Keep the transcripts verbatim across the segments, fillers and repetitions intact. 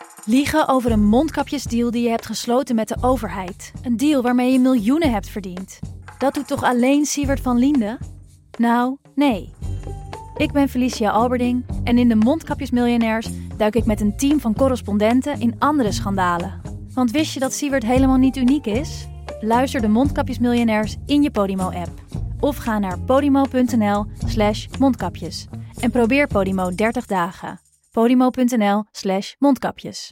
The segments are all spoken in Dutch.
Liegen over een mondkapjesdeal die je hebt gesloten met de overheid. Een deal waarmee je miljoenen hebt verdiend. Dat doet toch alleen Siewert van Liende? Nou, nee. Ik ben Felicia Alberding en in de Mondkapjesmiljonairs duik ik met een team van correspondenten in andere schandalen. Want wist je dat Siewert helemaal niet uniek is? Luister de Mondkapjesmiljonairs in je Podimo-app. Of ga naar podimo.nl slash mondkapjes. En probeer Podimo dertig dagen. Podimo.nl slash mondkapjes.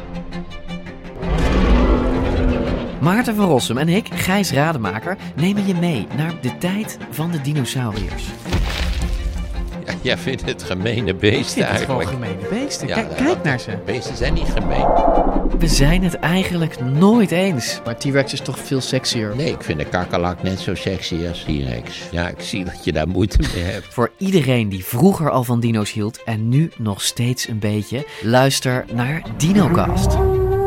Maarten van Rossum en ik, Gijs Rademaker, nemen je mee naar de tijd van de dinosauriërs. Ja, jij vindt het gemene beesten het eigenlijk. Gewoon gemene beesten. Ja, Kijk, dat- kijk naar ze. Beesten zijn niet gemeen. We zijn het eigenlijk nooit eens. Maar T-Rex is toch veel sexier. Nee, ik vind de kakkelak net zo sexy als T-Rex. Ja, ik zie dat je daar moeite mee hebt. Voor iedereen die vroeger al van dino's hield en nu nog steeds een beetje, luister naar DinoCast.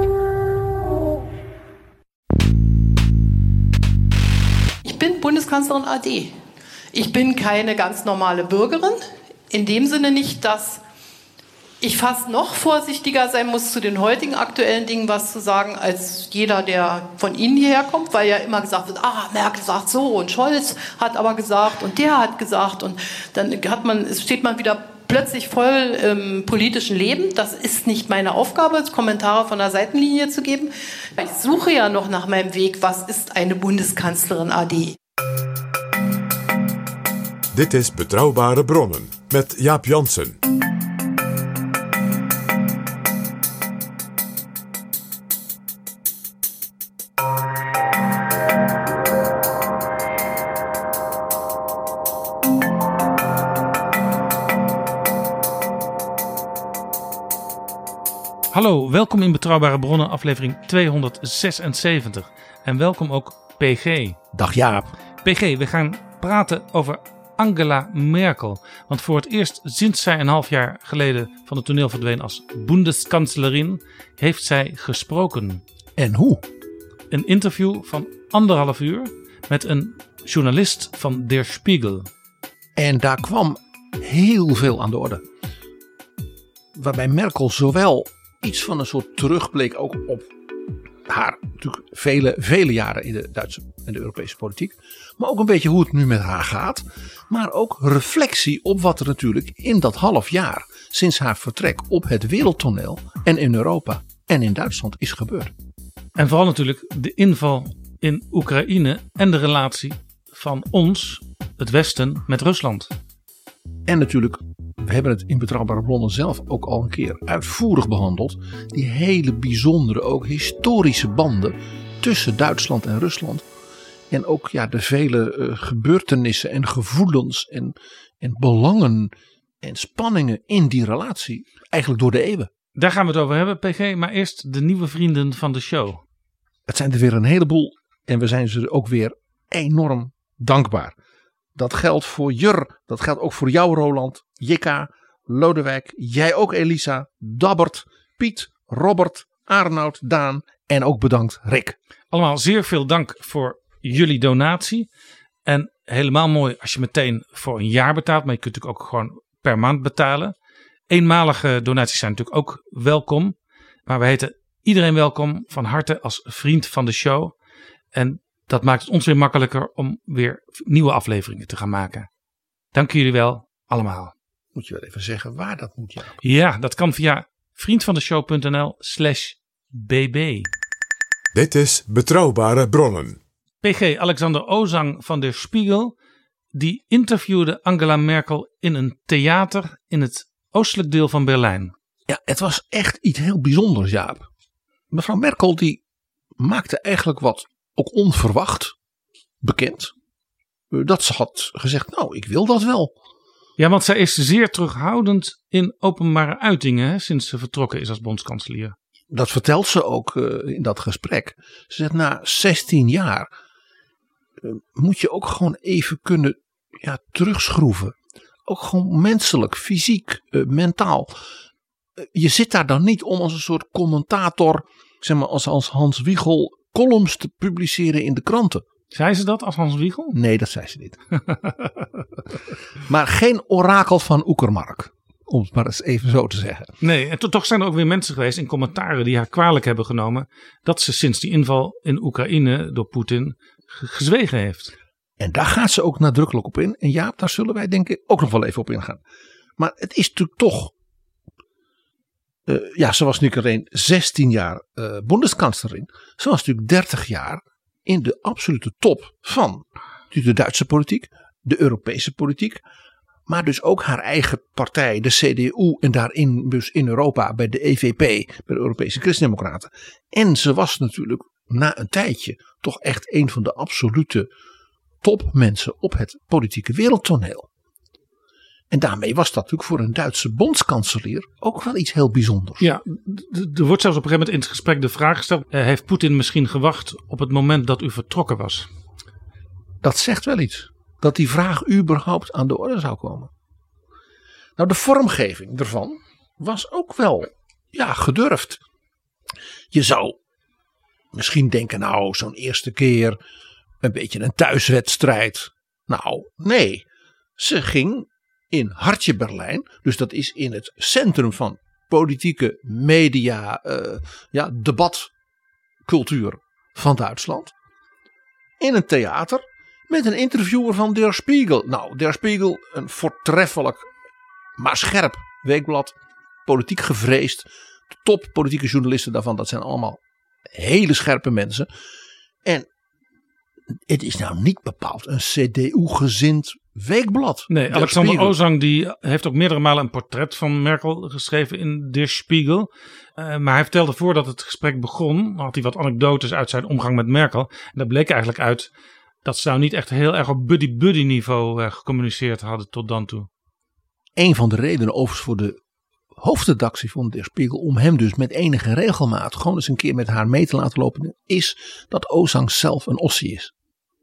Ich bin Bundeskanzlerin A D. Ich bin keine ganz normale Bürgerin. In dem Sinne nicht, dass ich fast noch vorsichtiger sein muss, zu den heutigen aktuellen Dingen was zu sagen, als jeder, der von Ihnen hierher kommt, weil ja immer gesagt wird, ah, Merkel sagt so und Scholz hat aber gesagt und der hat gesagt und dann hat man, steht man wieder plötzlich voll im politischen Leben. Das ist nicht meine Aufgabe, Kommentare von der Seitenlinie zu geben. Ich suche ja noch nach meinem Weg, was ist eine Bundeskanzlerin A D? Dit is Betrouwbare Bronnen met Jaap Jansen. Hallo, welkom in Betrouwbare Bronnen, aflevering tweehonderdzesenzeventig. En welkom ook P G. Dag Jaap. P G, we gaan praten over Angela Merkel. Want voor het eerst sinds zij een half jaar geleden van het toneel verdween als Bundeskanzlerin, heeft zij gesproken. En hoe? Een interview van anderhalf uur met een journalist van Der Spiegel. En daar kwam heel veel aan de orde. Waarbij Merkel zowel iets van een soort terugblik ook op haar natuurlijk vele, vele jaren in de Duitse en de Europese politiek. Maar ook een beetje hoe het nu met haar gaat. Maar ook reflectie op wat er natuurlijk in dat half jaar sinds haar vertrek op het wereldtoneel en in Europa en in Duitsland is gebeurd. En vooral natuurlijk de inval in Oekraïne en de relatie van ons, het Westen, met Rusland. En natuurlijk, we hebben het in Betrouwbare Bronnen zelf ook al een keer uitvoerig behandeld. Die hele bijzondere, ook historische banden tussen Duitsland en Rusland. En ook ja, de vele uh, gebeurtenissen en gevoelens en, en belangen en spanningen in die relatie. Eigenlijk door de eeuwen. Daar gaan we het over hebben, P G. Maar eerst de nieuwe vrienden van de show. Het zijn er weer een heleboel en we zijn ze ook weer enorm dankbaar. Dat geldt voor Jur, dat geldt ook voor jou Roland, Jikka, Lodewijk, jij ook Elisa, Dabbert, Piet, Robert, Arnoud, Daan en ook bedankt Rick. Allemaal zeer veel dank voor jullie donatie. En helemaal mooi als je meteen voor een jaar betaalt, maar je kunt natuurlijk ook gewoon per maand betalen. Eenmalige donaties zijn natuurlijk ook welkom. Maar we heten iedereen welkom van harte als vriend van de show. En dat maakt het ons weer makkelijker om weer nieuwe afleveringen te gaan maken. Dank jullie wel allemaal. Moet je wel even zeggen waar dat moet, Jaap? Ja, dat kan via vriendvandeshow.nl slash bb. Dit is Betrouwbare Bronnen. P G, Alexander Ozang van Der Spiegel, die interviewde Angela Merkel in een theater in het oostelijk deel van Berlijn. Ja, het was echt iets heel bijzonders, Jaap. Mevrouw Merkel die maakte eigenlijk wat ook onverwacht bekend. Dat ze had gezegd, nou, ik wil dat wel. Ja, want zij is zeer terughoudend in openbare uitingen hè, sinds ze vertrokken is als bondskanselier. Dat vertelt ze ook uh, in dat gesprek. Ze zegt, na zestien jaar uh, moet je ook gewoon even kunnen ja, terugschroeven. Ook gewoon menselijk, fysiek, uh, mentaal. Uh, je zit daar dan niet om als een soort commentator, zeg maar als, als Hans Wiegel, columns te publiceren in de kranten. Zei ze dat als Hans Wiegel? Nee, dat zei ze niet. Maar geen orakel van Oekermark. Om het maar eens even zo te zeggen. Nee, en to- toch zijn er ook weer mensen geweest in commentaren die haar kwalijk hebben genomen dat ze sinds die inval in Oekraïne door Poetin ge- gezwegen heeft. En daar gaat ze ook nadrukkelijk op in. En Jaap, daar zullen wij denk ik ook nog wel even op ingaan. Maar het is natuurlijk toch... Uh, ja, ze was nu alleen zestien jaar uh, Bundeskanzlerin. Ze was natuurlijk dertig jaar in de absolute top van de Duitse politiek, de Europese politiek. Maar dus ook haar eigen partij, de C D U. En daarin dus in Europa bij de E V P, bij de Europese Christendemocraten. En ze was natuurlijk na een tijdje toch echt een van de absolute topmensen op het politieke wereldtoneel. En daarmee was dat natuurlijk voor een Duitse bondskanselier ook wel iets heel bijzonders. Ja, d- er wordt zelfs op een gegeven moment in het gesprek de vraag gesteld: eh, heeft Poetin misschien gewacht op het moment dat u vertrokken was? Dat zegt wel iets. Dat die vraag überhaupt aan de orde zou komen. Nou, de vormgeving ervan was ook wel ja, gedurfd. Je zou misschien denken, nou, zo'n eerste keer een beetje een thuiswedstrijd. Nou, nee. Ze ging in hartje Berlijn, dus dat is in het centrum van politieke media, uh, ja, debatcultuur van Duitsland. In een theater met een interviewer van Der Spiegel. Nou, Der Spiegel, een voortreffelijk, maar scherp weekblad, politiek gevreesd. De top politieke journalisten daarvan, dat zijn allemaal hele scherpe mensen. En het is nou niet bepaald een C D U-gezind weekblad. Nee, Der Alexander Spiegel. Ozang die heeft ook meerdere malen een portret van Merkel geschreven in Der Spiegel. Uh, maar hij vertelde voordat het gesprek begon, had hij wat anekdotes uit zijn omgang met Merkel. En daar bleek eigenlijk uit dat ze nou niet echt heel erg op buddy-buddy niveau uh, gecommuniceerd hadden tot dan toe. Een van de redenen overigens voor de hoofdredactie van Der Spiegel om hem dus met enige regelmaat gewoon eens een keer met haar mee te laten lopen, is dat Ozang zelf een Ossie is.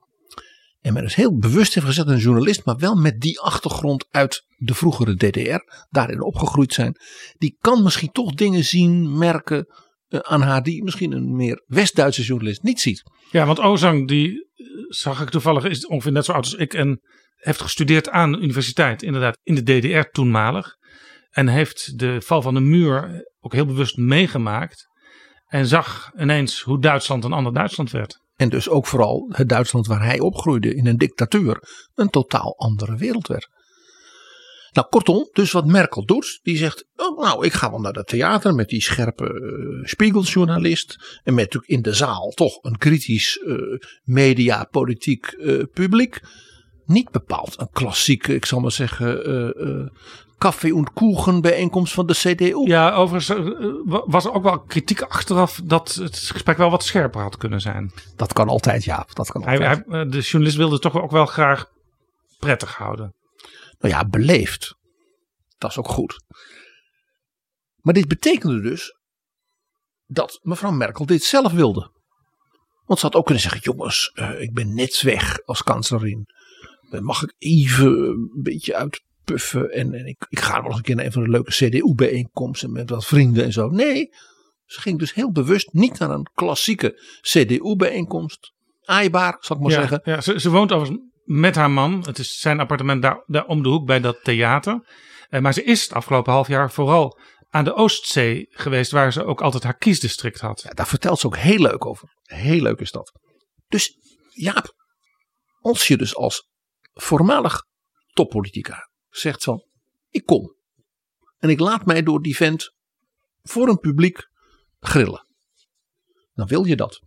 En men is heel bewust heeft gezet een journalist, maar wel met die achtergrond uit de vroegere D D R, daarin opgegroeid zijn. Die kan misschien toch dingen zien, merken uh, aan haar die misschien een meer West-Duitse journalist niet ziet. Ja, want Ozang die zag ik toevallig is ongeveer net zo oud als ik en heeft gestudeerd aan de universiteit, inderdaad in de D D R toenmalig. En heeft de val van de muur ook heel bewust meegemaakt. En zag ineens hoe Duitsland een ander Duitsland werd. En dus ook vooral het Duitsland waar hij opgroeide in een dictatuur een totaal andere wereld werd. Nou, kortom, dus wat Merkel doet, die zegt, oh, nou, ik ga wel naar het theater met die scherpe uh, Spiegeljournalist. En met natuurlijk in de zaal toch een kritisch uh, media, politiek uh, publiek. Niet bepaald een klassieke, ik zal maar zeggen, uh, uh, koffie- en koegen bijeenkomst van de C D U. Ja, overigens uh, was er ook wel kritiek achteraf dat het gesprek wel wat scherper had kunnen zijn. Dat kan altijd, ja. Dat kan Hij, altijd. hij, de journalist wilde het toch ook wel graag prettig houden. Nou ja, beleefd. Dat is ook goed. Maar dit betekende dus dat mevrouw Merkel dit zelf wilde. Want ze had ook kunnen zeggen, jongens, uh, ik ben net weg als kanselier. Mag ik even een beetje uitpuffen en, en ik, ik ga nog een keer naar een van de leuke C D U-bijeenkomsten met wat vrienden en zo. Nee, ze ging dus heel bewust niet naar een klassieke C D U-bijeenkomst. Aaibaar, zal ik maar ja, zeggen. Ja, ze, ze woont overigens met haar man. Het is zijn appartement daar, daar om de hoek bij dat theater. Uh, maar ze is het afgelopen half jaar vooral aan de Oostzee geweest, waar ze ook altijd haar kiesdistrict had. Ja, daar vertelt ze ook heel leuk over. Heel leuk is dat. Dus Jaap, als je dus als voormalig toppolitica zegt van, ik kom. En ik laat mij door die vent voor een publiek grillen. Dan wil je dat.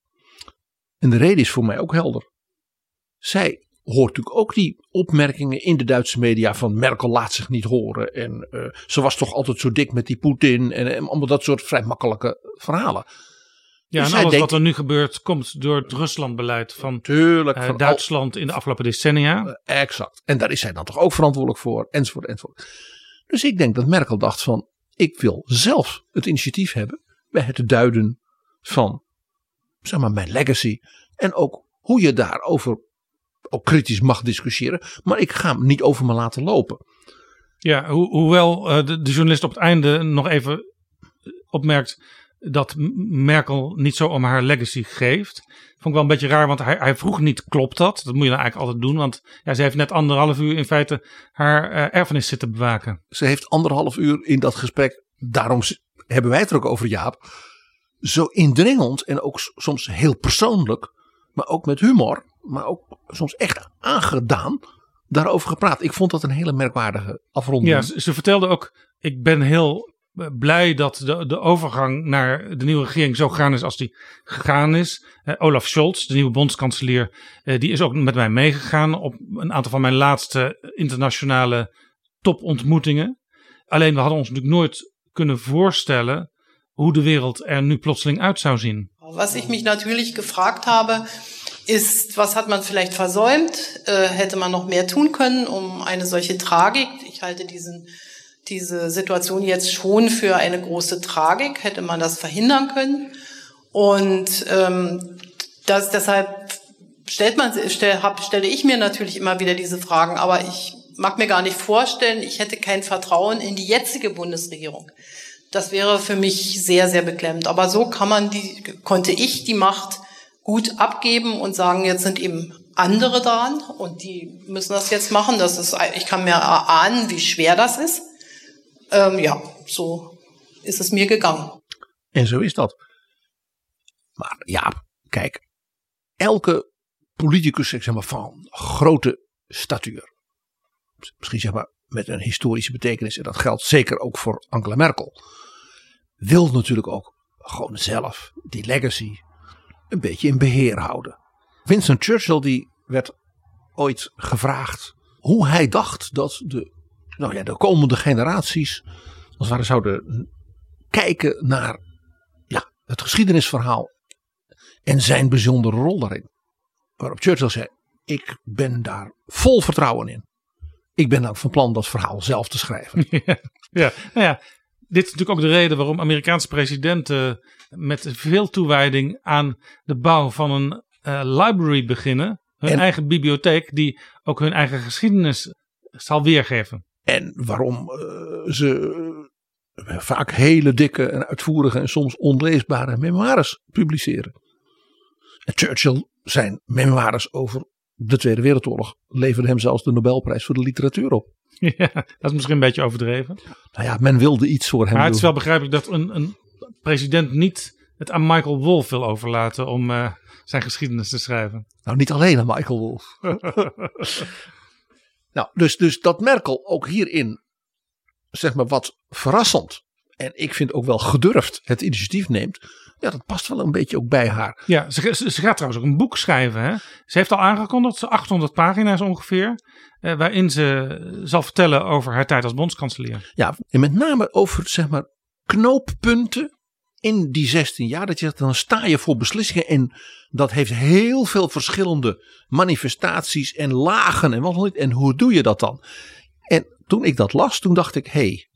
En de reden is voor mij ook helder. Zij hoort natuurlijk ook die opmerkingen in de Duitse media van Merkel laat zich niet horen. En uh, ze was toch altijd zo dik met die Poetin. En, en allemaal dat soort vrij makkelijke verhalen. Ja, dus en alles denkt, wat er nu gebeurt komt door het Ruslandbeleid van, tuurlijk, uh, van Duitsland al, in de afgelopen decennia. Uh, exact. En daar is zij dan toch ook verantwoordelijk voor. Enzovoort, enzovoort. Dus ik denk dat Merkel dacht van, ik wil zelf het initiatief hebben bij het duiden van, zeg maar, mijn legacy. En ook hoe je daarover ook kritisch mag discussiëren. Maar ik ga hem niet over me laten lopen. Ja, ho- hoewel uh, de, de journalist op het einde nog even opmerkt dat Merkel niet zo om haar legacy geeft. Vond ik wel een beetje raar, want hij, hij vroeg niet, klopt dat? Dat moet je dan eigenlijk altijd doen, want ja, ze heeft net anderhalf uur in feite haar uh, erfenis zitten bewaken. Ze heeft anderhalf uur in dat gesprek, daarom hebben wij het er ook over, Jaap, zo indringend en ook soms heel persoonlijk, maar ook met humor, maar ook soms echt aangedaan, daarover gepraat. Ik vond dat een hele merkwaardige afronding. Ja, ze, ze vertelde ook, ik ben heel blij dat de, de overgang naar de nieuwe regering zo gegaan is als die gegaan is. Uh, Olaf Scholz, de nieuwe bondskanselier, uh, die is ook met mij meegegaan op een aantal van mijn laatste internationale topontmoetingen. Alleen we hadden ons natuurlijk nooit kunnen voorstellen hoe de wereld er nu plotseling uit zou zien. Was ich mich natürlich gefragt habe, ist, was hat man vielleicht versäumt? Äh, hätte man noch mehr tun können, um eine solche Tragik, ich halte diesen diese Situation jetzt schon für eine große Tragik, hätte man das verhindern können. Und ähm, das, deshalb stellt man, stell, hab, stelle ich mir natürlich immer wieder diese Fragen, aber ich mag mir gar nicht vorstellen, ich hätte kein Vertrauen in die jetzige Bundesregierung. Das wäre für mich sehr, sehr beklemmend. Aber so kann man die, konnte ich die Macht gut abgeben und sagen, jetzt sind eben andere dran und die müssen das jetzt machen. Das ist, ich kann mir erahnen, wie schwer das ist. Um, ja, zo is het mir gegaan. En zo is dat. Maar ja, kijk, elke politicus, zeg maar, van grote statuur, misschien zeg maar met een historische betekenis, en dat geldt zeker ook voor Angela Merkel, wil natuurlijk ook gewoon zelf die legacy een beetje in beheer houden. Winston Churchill die werd ooit gevraagd hoe hij dacht dat de Nou ja, de komende generaties als het ware zouden kijken naar ja, het geschiedenisverhaal en zijn bijzondere rol daarin. Waarop Churchill zei, ik ben daar vol vertrouwen in. Ik ben ook van plan dat verhaal zelf te schrijven. Ja, ja, nou ja, dit is natuurlijk ook de reden waarom Amerikaanse presidenten met veel toewijding aan de bouw van een uh, library beginnen. Hun en, eigen bibliotheek die ook hun eigen geschiedenis zal weergeven. En waarom uh, ze uh, vaak hele dikke en uitvoerige en soms onleesbare memoires publiceren. En Churchill, zijn memoires over de Tweede Wereldoorlog, leverde hem zelfs de Nobelprijs voor de literatuur op. Ja, dat is misschien een beetje overdreven. Nou ja, men wilde iets voor hem maar doen. Het is wel begrijpelijk dat een, een president niet het aan Michael Wolff wil overlaten om uh, zijn geschiedenis te schrijven. Nou, niet alleen aan Michael Wolff. Nou, dus, dus dat Merkel ook hierin, zeg maar wat verrassend en ik vind ook wel gedurfd het initiatief neemt. Ja, dat past wel een beetje ook bij haar. Ja, ze, ze gaat trouwens ook een boek schrijven. Hè? Ze heeft al aangekondigd, achthonderd pagina's ongeveer. Eh, waarin ze zal vertellen over haar tijd als bondskanselier. Ja, en met name over zeg maar knooppunten in die zestien jaar. Dat je zegt, dan sta je voor beslissingen. En dat heeft heel veel verschillende manifestaties en lagen. En wat dan niet. En hoe doe je dat dan? En toen ik dat las, toen dacht ik, hé. Hey,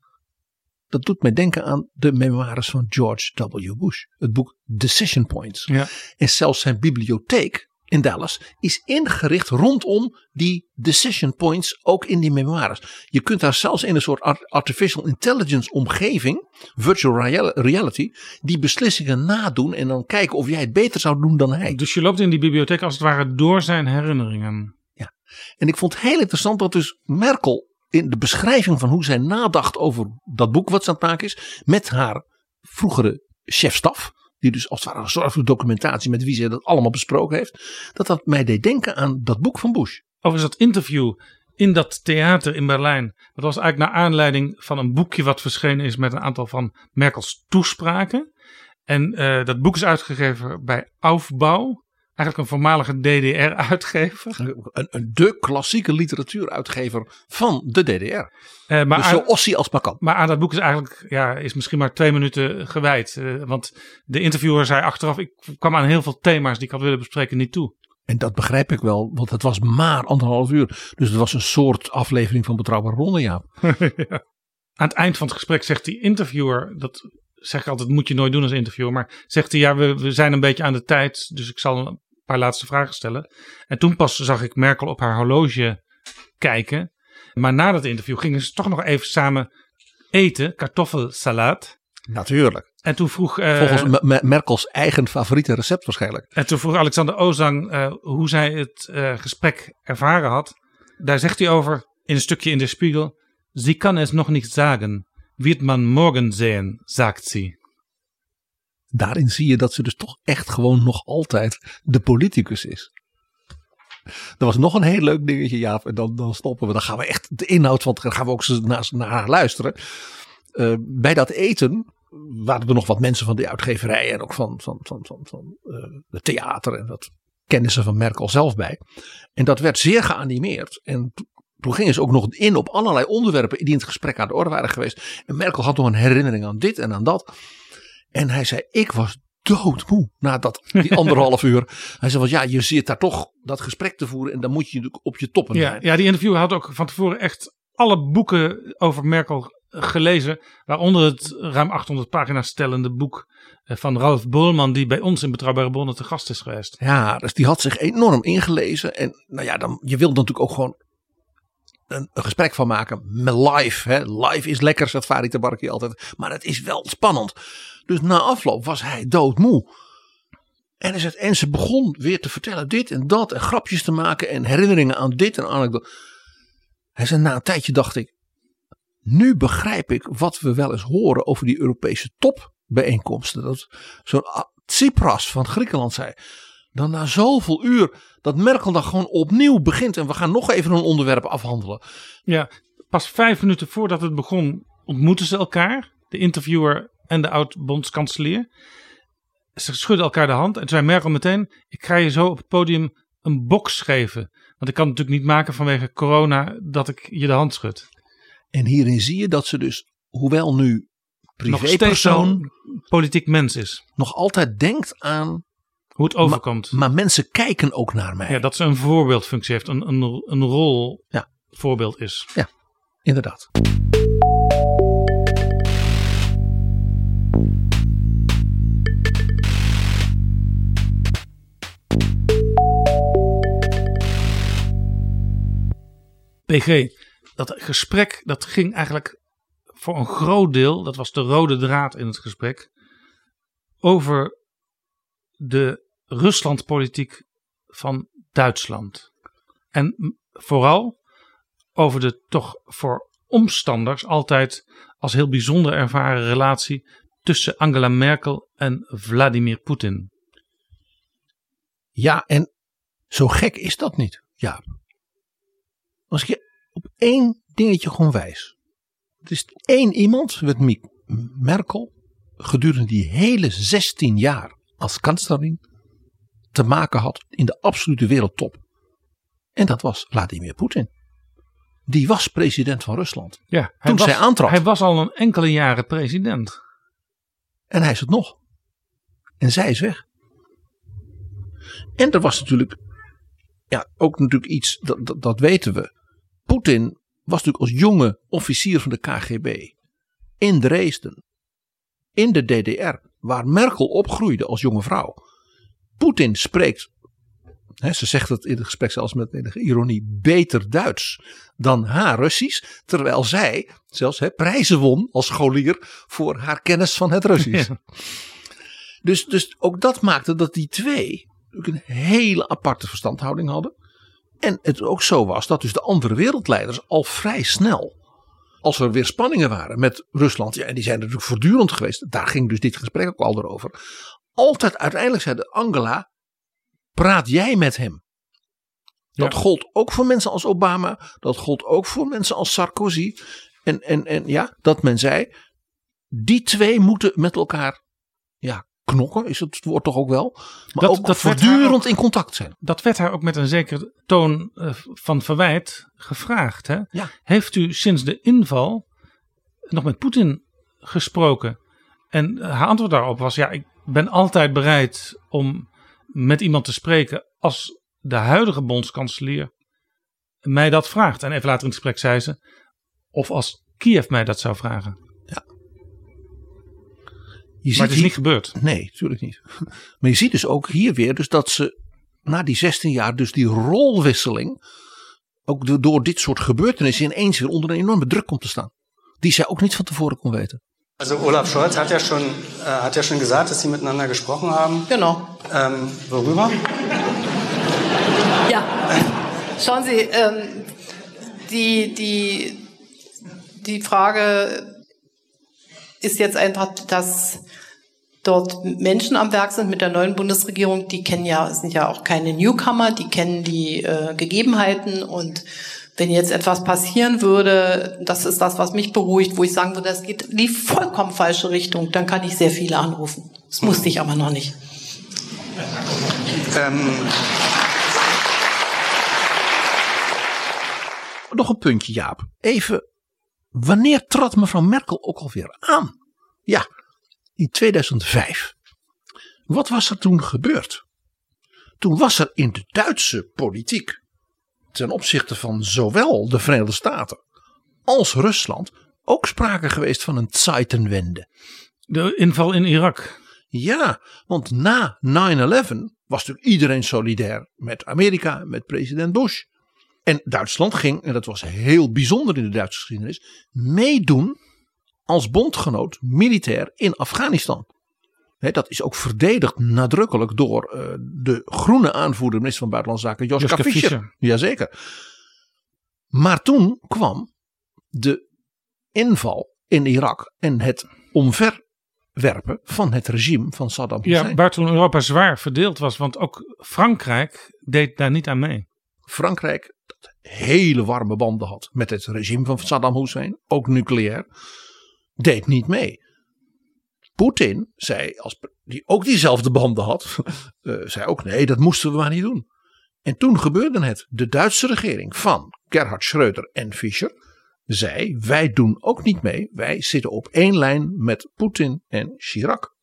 dat doet mij denken aan de memoires van George W. Bush. Het boek Decision Points. Ja. En zelfs zijn bibliotheek in Dallas is ingericht rondom die decision points ook in die memoires. Je kunt daar zelfs in een soort artificial intelligence omgeving, virtual reality, die beslissingen nadoen en dan kijken of jij het beter zou doen dan hij. Dus je loopt in die bibliotheek als het ware door zijn herinneringen. Ja. En ik vond het heel interessant dat dus Merkel in de beschrijving van hoe zij nadacht over dat boek wat ze aan het maken is, met haar vroegere chefstaf, die dus als het ware zorgt voor documentatie met wie ze dat allemaal besproken heeft, dat dat mij deed denken aan dat boek van Bush. Overigens dat interview in dat theater in Berlijn, dat was eigenlijk naar aanleiding van een boekje wat verschenen is met een aantal van Merkels toespraken. En uh, dat boek is uitgegeven bij Aufbau. Eigenlijk een voormalige D D R-uitgever. Een, een, de klassieke literatuuruitgever van de D D R. Uh, maar dus zo aan, ossie als maar kan. Maar aan dat boek is eigenlijk ja, is misschien maar twee minuten gewijd. Uh, want de interviewer zei achteraf, ik kwam aan heel veel thema's die ik had willen bespreken niet toe. En dat begrijp ik wel, want het was maar anderhalf uur. Dus het was een soort aflevering van Betrouwbare Bronnen, ja. Ja. Aan het eind van het gesprek zegt die interviewer, dat zeg ik altijd, moet je nooit doen als interviewer. Maar zegt hij, ja, we, we zijn een beetje aan de tijd, dus ik zal een paar laatste vragen stellen. En toen pas zag ik Merkel op haar horloge kijken. Maar na dat interview gingen ze toch nog even samen eten, kartoffelsalat. Natuurlijk. En toen vroeg... Uh, Volgens M- M- Merkels eigen favoriete recept waarschijnlijk. En toen vroeg Alexander Ozang uh, hoe zij het uh, gesprek ervaren had. Daar zegt hij over in een stukje in de Spiegel. Sie kan es nog niet sagen. Wird man morgen sehen, sagt sie. Daarin zie je dat ze dus toch echt gewoon nog altijd de politicus is. Er was nog een heel leuk dingetje, Jaap. En dan, dan stoppen we. Dan gaan we echt de inhoud van. Dan gaan we ook naar, naar haar luisteren. Uh, bij dat eten waren er nog wat mensen van de uitgeverij. En ook van, van, van, van, van uh, het theater. En wat kennissen van Merkel zelf bij. En dat werd zeer geanimeerd. En toen gingen ze ook nog in op allerlei onderwerpen die in het gesprek aan de orde waren geweest. En Merkel had nog een herinnering aan dit en aan dat. En hij zei, ik was doodmoe na dat, die anderhalf uur. Hij zei, want ja, je zit daar toch dat gesprek te voeren en dan moet je op je toppen ja, zijn. Ja, die interviewer had ook van tevoren echt alle boeken over Merkel gelezen. Waaronder het ruim achthonderd pagina's stellende boek van Ralf Bohlman, die bij ons in Betrouwbare Bronnen te gast is geweest. Ja, dus die had zich enorm ingelezen. En nou ja, dan, je wilt natuurlijk ook gewoon een, een gesprek van maken met live. Hè. Live is lekker, zegt Farid Tabarki altijd. Maar het is wel spannend. Dus na afloop was hij doodmoe. En, hij zegt, en ze begon weer te vertellen dit en dat. En grapjes te maken en herinneringen aan dit en aan. Hij zei, na een tijdje dacht ik. Nu begrijp ik wat we wel eens horen over die Europese topbijeenkomsten. Dat zo'n Tsipras van Griekenland zei. Dan na zoveel uur dat Merkel dan gewoon opnieuw begint. En we gaan nog even een onderwerp afhandelen. Ja, pas vijf minuten voordat het begon ontmoetten ze elkaar. De interviewer en de oud-bondskanselier. Ze schudden elkaar de hand. En toen zei Merkel meteen, ik ga je zo op het podium een box geven. Want ik kan het natuurlijk niet maken vanwege corona dat ik je de hand schud. En hierin zie je dat ze dus, hoewel nu privépersoon, nog steeds zo'n politiek mens is. Nog altijd denkt aan hoe het overkomt. Maar, maar mensen kijken ook naar mij. Ja, dat ze een voorbeeldfunctie heeft, een, een, een rol ja. voorbeeld is. Ja, inderdaad. P G, dat gesprek dat ging eigenlijk voor een groot deel, dat was de rode draad in het gesprek, over de Ruslandpolitiek van Duitsland. En vooral over de toch voor omstanders altijd als heel bijzonder ervaren relatie tussen Angela Merkel en Vladimir Poetin. Ja, en zo gek is dat niet. Ja. Als ik je op één dingetje gewoon wijs. Er is één iemand met Merkel gedurende die hele zestien jaar als kanselier te maken had in de absolute wereldtop. En dat was Vladimir Poetin. Die was president van Rusland. Ja, hij toen was, zij aantrad. Hij was al een enkele jaren president. En hij is het nog. En zij is weg. En er was natuurlijk, ja, ook natuurlijk iets, dat, dat, dat weten we. Poetin was natuurlijk als jonge officier van de K G B in Dresden, in de D D R, waar Merkel opgroeide als jonge vrouw. Poetin spreekt, hè, ze zegt het in het gesprek zelfs met enige ironie, beter Duits dan haar Russisch. Terwijl zij zelfs hè, prijzen won als scholier voor haar kennis van het Russisch. Ja. Dus, dus ook dat maakte dat die twee een hele aparte verstandhouding hadden. En het ook zo was dat dus de andere wereldleiders al vrij snel, als er weer spanningen waren met Rusland, ja, en die zijn natuurlijk voortdurend geweest, daar ging dus dit gesprek ook al over, altijd uiteindelijk zeiden Angela, praat jij met hem. Dat ja. gold ook voor mensen als Obama, dat gold ook voor mensen als Sarkozy. En, en, en ja, dat men zei, die twee moeten met elkaar, ja, knokken is het woord toch ook wel. Maar dat, ook dat voortdurend ook, in contact zijn. Dat werd haar ook met een zekere toon uh, van verwijt gevraagd. Hè? Ja. Heeft u sinds de inval nog met Poetin gesproken? En uh, haar antwoord daarop was, ja, ik ben altijd bereid om met iemand te spreken als de huidige bondskanselier mij dat vraagt. En even later in het gesprek zei ze, of als Kiev mij dat zou vragen. Ja. Je maar het is hier, niet gebeurd. Nee, natuurlijk niet. Maar je ziet dus ook hier weer dus dat ze na die zestien jaar dus die rolwisseling ook door dit soort gebeurtenissen ineens weer onder een enorme druk komt te staan. Die zij ook niet van tevoren kon weten. Also Olaf Scholz hat ja schon, äh, hat ja schon gesagt, dass Sie miteinander gesprochen haben. Genau. Ähm, worüber? Ja, schauen Sie, ähm, die, die, die Frage ist jetzt einfach, dass dort Menschen am Werk sind mit der neuen Bundesregierung, die kennen ja, sind ja auch keine Newcomer, die kennen die äh, Gegebenheiten, und wenn jetzt etwas passieren würde, das ist das, was mich beruhigt, wo ich sagen würde, das geht in die vollkommen falsche Richtung, dann kann ich sehr viele anrufen. Das musste ich aber noch niet. Ähm. Nog een puntje, Jaap. Even, wanneer trad mevrouw Merkel ook alweer aan? Ja, in tweeduizend vijf. Wat was er toen gebeurd? Toen was er in de Duitse politiek, ten opzichte van zowel de Verenigde Staten als Rusland, ook sprake geweest van een Zeitenwende. De inval in Irak. Ja, want na nine eleven was natuurlijk iedereen solidair met Amerika, met president Bush. En Duitsland ging, en dat was heel bijzonder in de Duitse geschiedenis, meedoen als bondgenoot militair in Afghanistan. He, dat is ook verdedigd nadrukkelijk door uh, de groene aanvoerder, minister van Buitenlandse Zaken, Joschka Joschka Fischer. Fischer. Jazeker. Maar toen kwam de inval in Irak en het omverwerpen van het regime van Saddam Hussein. Ja, waar toen Europa zwaar verdeeld was, want ook Frankrijk deed daar niet aan mee. Frankrijk, dat hele warme banden had met het regime van Saddam Hussein, ook nucleair, deed niet mee. Poetin zei, als, die ook diezelfde banden had, uh, zei ook nee, dat moesten we maar niet doen. En toen gebeurde het. De Duitse regering van Gerhard Schröder en Fischer zei, wij doen ook niet mee. Wij zitten op één lijn met Poetin en Chirac.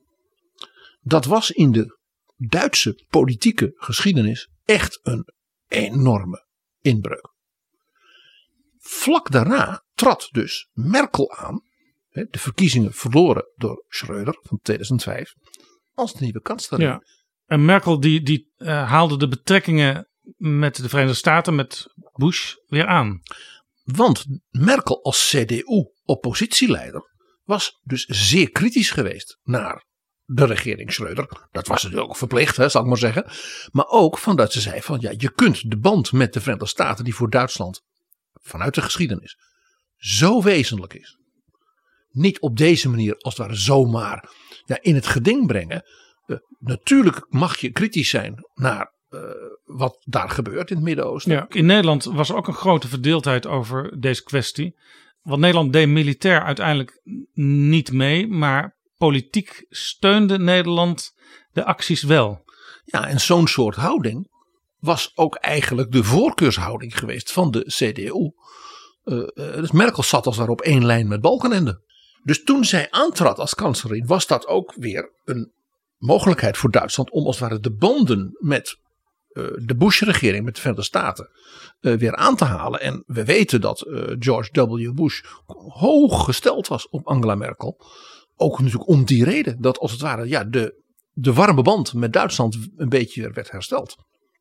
Dat was in de Duitse politieke geschiedenis echt een enorme inbreuk. Vlak daarna trad dus Merkel aan, de verkiezingen verloren door Schröder van tweeduizend vijf, als de nieuwe kanselier. Ja. En Merkel die, die uh, haalde de betrekkingen met de Verenigde Staten, met Bush, weer aan. Want Merkel als C D U-oppositieleider was dus zeer kritisch geweest naar de regering Schröder. Dat was natuurlijk ook verplicht, hè, zal ik maar zeggen. Maar ook van dat ze zei van ja, je kunt de band met de Verenigde Staten, die voor Duitsland vanuit de geschiedenis zo wezenlijk is, niet op deze manier als het ware zomaar ja, in het geding brengen. Uh, natuurlijk mag je kritisch zijn naar uh, wat daar gebeurt in het Midden-Oosten. Ja, in Nederland was er ook een grote verdeeldheid over deze kwestie. Want Nederland deed militair uiteindelijk niet mee, maar politiek steunde Nederland de acties wel. Ja, en zo'n soort houding was ook eigenlijk de voorkeurshouding geweest van de C D U. Uh, uh, dus Merkel zat als daar op één lijn met Balkenende. Dus toen zij aantrad als kanselier was dat ook weer een mogelijkheid voor Duitsland om als het ware de banden met uh, de Bush-regering, met de Verenigde Staten, uh, weer aan te halen. En we weten dat uh, George W. Bush hoog gesteld was op Angela Merkel. Ook natuurlijk om die reden dat als het ware ja, de, de warme band met Duitsland een beetje werd hersteld.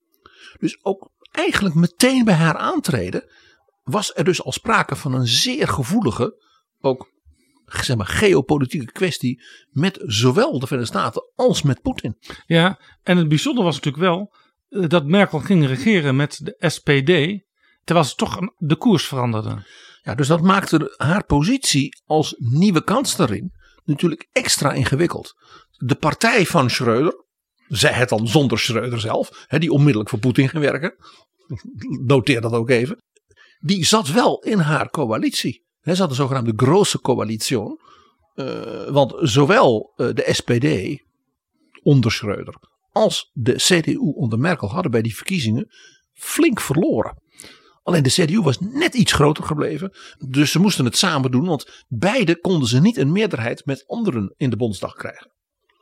Dus ook eigenlijk meteen bij haar aantreden was er dus al sprake van een zeer gevoelige, ook zeg maar, geopolitieke kwestie met zowel de Verenigde Staten als met Poetin. Ja, en het bijzondere was natuurlijk wel dat Merkel ging regeren met de S P D, terwijl ze toch de koers veranderde. Ja, dus dat maakte haar positie als nieuwe kanselier natuurlijk extra ingewikkeld. De partij van Schröder, zij het dan zonder Schröder zelf, hè, die onmiddellijk voor Poetin ging werken, noteer dat ook even, die zat wel in haar coalitie. Ze had de zogenaamde Große Coalition. Uh, want zowel uh, de S P D onder Schröder als de C D U onder Merkel hadden bij die verkiezingen flink verloren. Alleen de C D U was net iets groter gebleven. Dus ze moesten het samen doen. Want beide konden ze niet een meerderheid met anderen in de Bondsdag krijgen.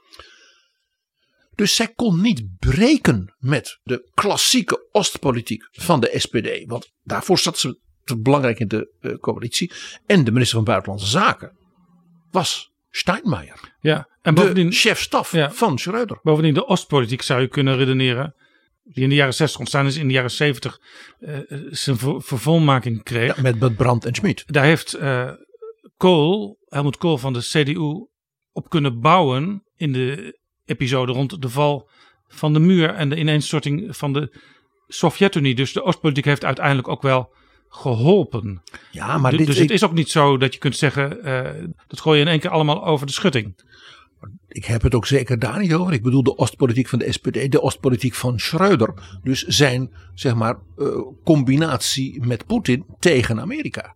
Dus zij kon niet breken met de klassieke Oostpolitiek van de S P D. Want daarvoor zat ze belangrijk in de uh, coalitie. En de minister van Buitenlandse Zaken was Steinmeier. Ja, en de bovendien, chef-staf ja, van Schröder. Bovendien de Oostpolitiek zou je kunnen redeneren, die in de jaren zestig ontstaan is, in de jaren zeventig uh, zijn ver, vervolmaking kreeg. Ja, met, met Brandt en Schmid. Daar heeft uh, Kohl, Helmut Kohl van de C D U, op kunnen bouwen in de episode rond de val van de muur en de ineenstorting van de Sovjet-Unie. Dus de Oostpolitiek heeft uiteindelijk ook wel geholpen. Ja, maar D- dit, dus ik, het is ook niet zo dat je kunt zeggen, uh, dat gooi je in één keer allemaal over de schutting. ik heb het ook zeker daar niet over. Ik bedoel de Oostpolitiek van de S P D, de Oostpolitiek van Schröder. Dus zijn, zeg maar, uh, combinatie met Poetin tegen Amerika.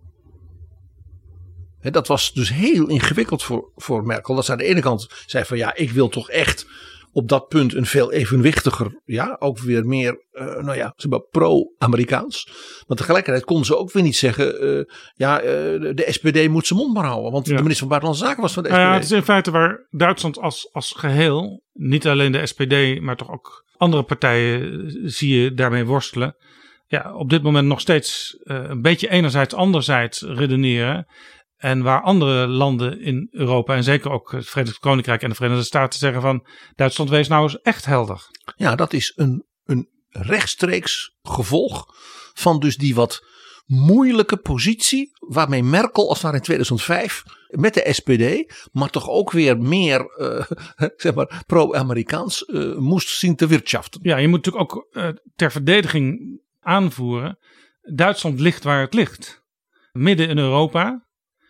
He, dat was dus heel ingewikkeld voor, voor Merkel. Dat ze aan de ene kant zei van ja, ik wil toch echt op dat punt een veel evenwichtiger, ja, ook weer meer, uh, nou ja, zeg maar pro-Amerikaans. Maar tegelijkertijd kon ze ook weer niet zeggen, uh, ja, uh, de S P D moet zijn mond maar houden. Want ja. de minister van Buitenlandse Zaken was van de S P D. Nou ja, het is in feite waar Duitsland als, als geheel, niet alleen de S P D, maar toch ook andere partijen zie je daarmee worstelen. Ja, op dit moment nog steeds uh, een beetje enerzijds, anderzijds redeneren. En waar andere landen in Europa en zeker ook het Verenigd Koninkrijk en de Verenigde Staten zeggen van Duitsland, wees nou eens echt helder. Ja, dat is een, een rechtstreeks gevolg van dus die wat moeilijke positie waarmee Merkel als het ware in tweeduizend vijf met de S P D, maar toch ook weer meer uh, zeg maar pro-Amerikaans uh, moest zien te wirtschaften. Ja, je moet natuurlijk ook uh, ter verdediging aanvoeren, Duitsland ligt waar het ligt. Midden in Europa.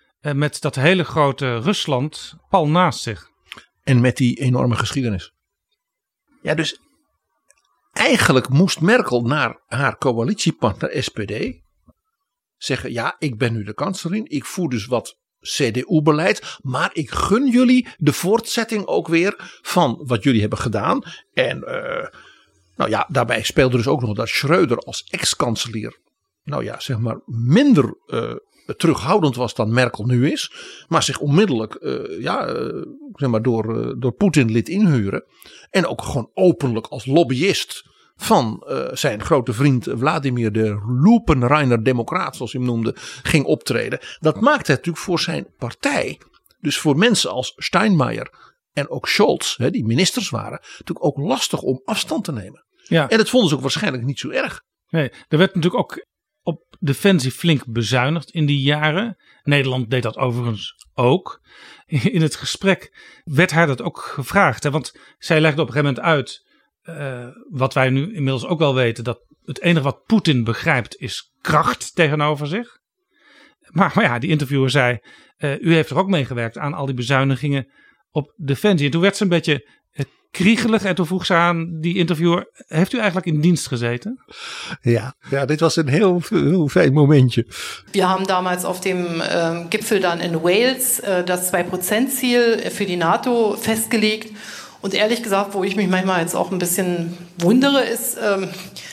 Met dat hele grote Rusland pal naast zich. En met die enorme geschiedenis. Ja, dus eigenlijk moest Merkel naar haar coalitiepartner S P D zeggen, ja, ik ben nu de kanselier. Ik voer dus wat C D U-beleid. Maar ik gun jullie de voortzetting ook weer van wat jullie hebben gedaan. En uh, nou ja, daarbij speelde dus ook nog dat Schröder als ex-kanselier, nou ja, zeg maar minder uh, terughoudend was dan Merkel nu is. Maar zich onmiddellijk uh, ja, uh, zeg maar door, uh, door Poetin liet inhuren. En ook gewoon openlijk als lobbyist van uh, zijn grote vriend Vladimir de Lupenreiner Democraat, zoals hij hem noemde, ging optreden. Dat maakte het natuurlijk voor zijn partij, dus voor mensen als Steinmeier en ook Scholz, hè, die ministers waren, natuurlijk ook lastig om afstand te nemen. Ja. En dat vonden ze ook waarschijnlijk niet zo erg. Nee, er werd natuurlijk ook op defensie flink bezuinigd in die jaren. Nederland deed dat overigens ook. In het gesprek werd haar dat ook gevraagd. Hè? Want zij legde op een gegeven moment uit, uh, wat wij nu inmiddels ook wel weten, dat het enige wat Poetin begrijpt is kracht tegenover zich. Maar, maar ja, die interviewer zei, uh, u heeft er ook meegewerkt aan al die bezuinigingen op defensie. En toen werd ze een beetje uh, kriegelig en toen vroeg ze aan die interviewer, heeft u eigenlijk in dienst gezeten? Ja, ja, dit was een heel, heel fijn momentje. Wir haben damals auf dem äh, Gipfel dann in Wales äh, das zwei Prozent Ziel für die NATO festgelegt. Und ehrlich gesagt, wo ich mich manchmal jetzt auch ein bisschen wundere, ist, ähm,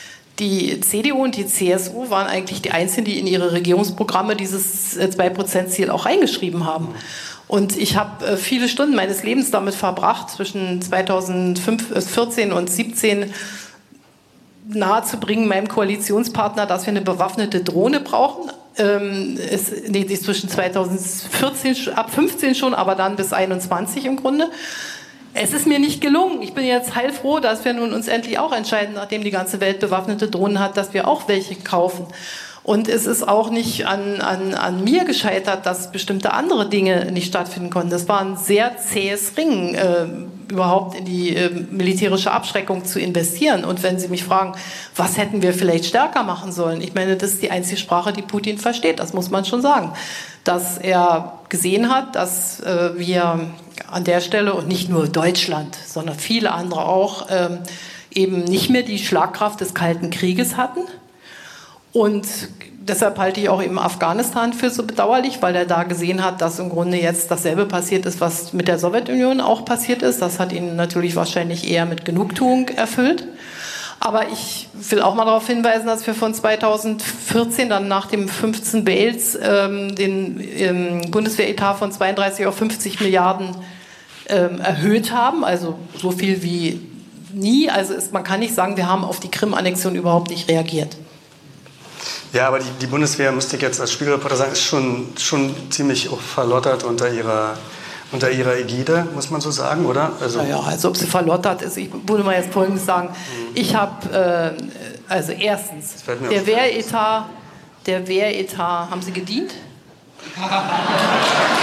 die C D U und die C S U waren eigentlich die einzigen, die in ihre Regierungsprogramme dieses zwei Prozent Ziel auch eingeschrieben haben. Und ich habe äh, viele Stunden meines Lebens damit verbracht, zwischen zweitausendvierzehn und siebzehn nahezubringen meinem Koalitionspartner, dass wir eine bewaffnete Drohne brauchen. Ähm, es, nee, zwischen zweitausendvierzehn, ab fünfzehn schon, aber dann bis einundzwanzig im Grunde. Es ist mir nicht gelungen. Ich bin jetzt heilfroh, dass wir nun uns endlich auch entscheiden, nachdem die ganze Welt bewaffnete Drohnen hat, dass wir auch welche kaufen. Und es ist auch nicht an, an, an mir gescheitert, dass bestimmte andere Dinge nicht stattfinden konnten. Das war ein sehr zähes Ringen, äh, überhaupt in die äh, militärische Abschreckung zu investieren. Und wenn Sie mich fragen, was hätten wir vielleicht stärker machen sollen? Ich meine, das ist die einzige Sprache, die Putin versteht. Das muss man schon sagen. Dass er gesehen hat, dass äh, wir an der Stelle und nicht nur Deutschland, sondern viele andere auch, äh, eben nicht mehr die Schlagkraft des Kalten Krieges hatten. Und deshalb halte ich auch eben Afghanistan für so bedauerlich, weil er da gesehen hat, dass im Grunde jetzt dasselbe passiert ist, was mit der Sowjetunion auch passiert ist. Das hat ihn natürlich wahrscheinlich eher mit Genugtuung erfüllt. Aber ich will auch mal darauf hinweisen, dass wir von zweitausendvierzehn dann nach dem fünfzehn Bails ähm, den ähm, Bundeswehretat von zweiunddreißig auf fünfzig Milliarden ähm, erhöht haben. Also so viel wie nie. Also ist, man kann nicht sagen, wir haben auf die Krim-Annexion überhaupt nicht reagiert. Ja, aber die, die Bundeswehr, müsste ich jetzt als Spiegelreporter sagen, ist schon, schon ziemlich verlottert unter ihrer, unter ihrer Ägide, muss man so sagen, oder? Also, naja, also ob sie verlottert ist, ich würde mal jetzt Folgendes sagen. Mhm. Ich habe, äh, also erstens, der Wehretat, der Wehretat, haben Sie gedient?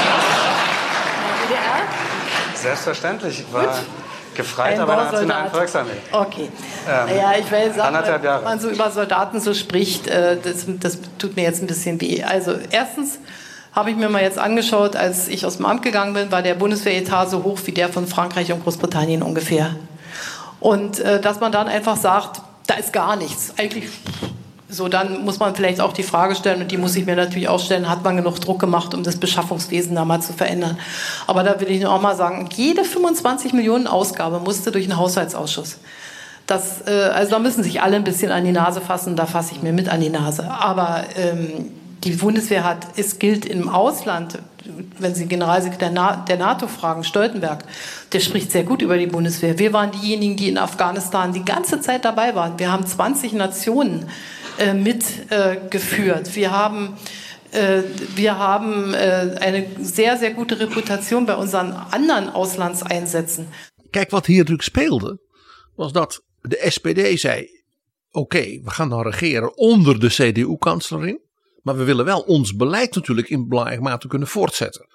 Selbstverständlich. Ich war gefreit, Ein aber Bausoldat. Nationalen Volksarmee. Okay. Ähm, ja, ich will sagen, anderthalb Jahre. wenn man so über Soldaten so spricht, äh, das, das tut mir jetzt ein bisschen weh. Also erstens habe ich mir mal jetzt angeschaut, als ich aus dem Amt gegangen bin, war der Bundeswehretat so hoch wie der von Frankreich und Großbritannien ungefähr. Und äh, dass man dann einfach sagt, da ist gar nichts. Eigentlich so, dann muss man vielleicht auch die Frage stellen, und die muss ich mir natürlich auch stellen, hat man genug Druck gemacht, um das Beschaffungswesen da mal zu verändern? Aber da will ich nur auch mal sagen, jede fünfundzwanzig Millionen Ausgabe musste durch den Haushaltsausschuss. Das, äh, also da müssen sich alle ein bisschen an die Nase fassen, da fasse ich mir mit an die Nase. Aber ähm, die Bundeswehr hat, es gilt im Ausland, wenn Sie Generalsekretär Na- der NATO fragen, Stoltenberg, der spricht sehr gut über die Bundeswehr. Wir waren diejenigen, die in Afghanistan die ganze Zeit dabei waren. Wir haben zwanzig Nationen äh, mitgeführt. Äh, wir haben, äh, wir haben äh, eine sehr, sehr gute Reputation bei unseren anderen Auslandseinsätzen. Kijk, wat hier natuurlijk speelde, was dat de S P D zei, oké, okay, we gaan dan regeren onder de C D U-kanslerin. Maar we willen wel ons beleid natuurlijk in belangrijke mate kunnen voortzetten.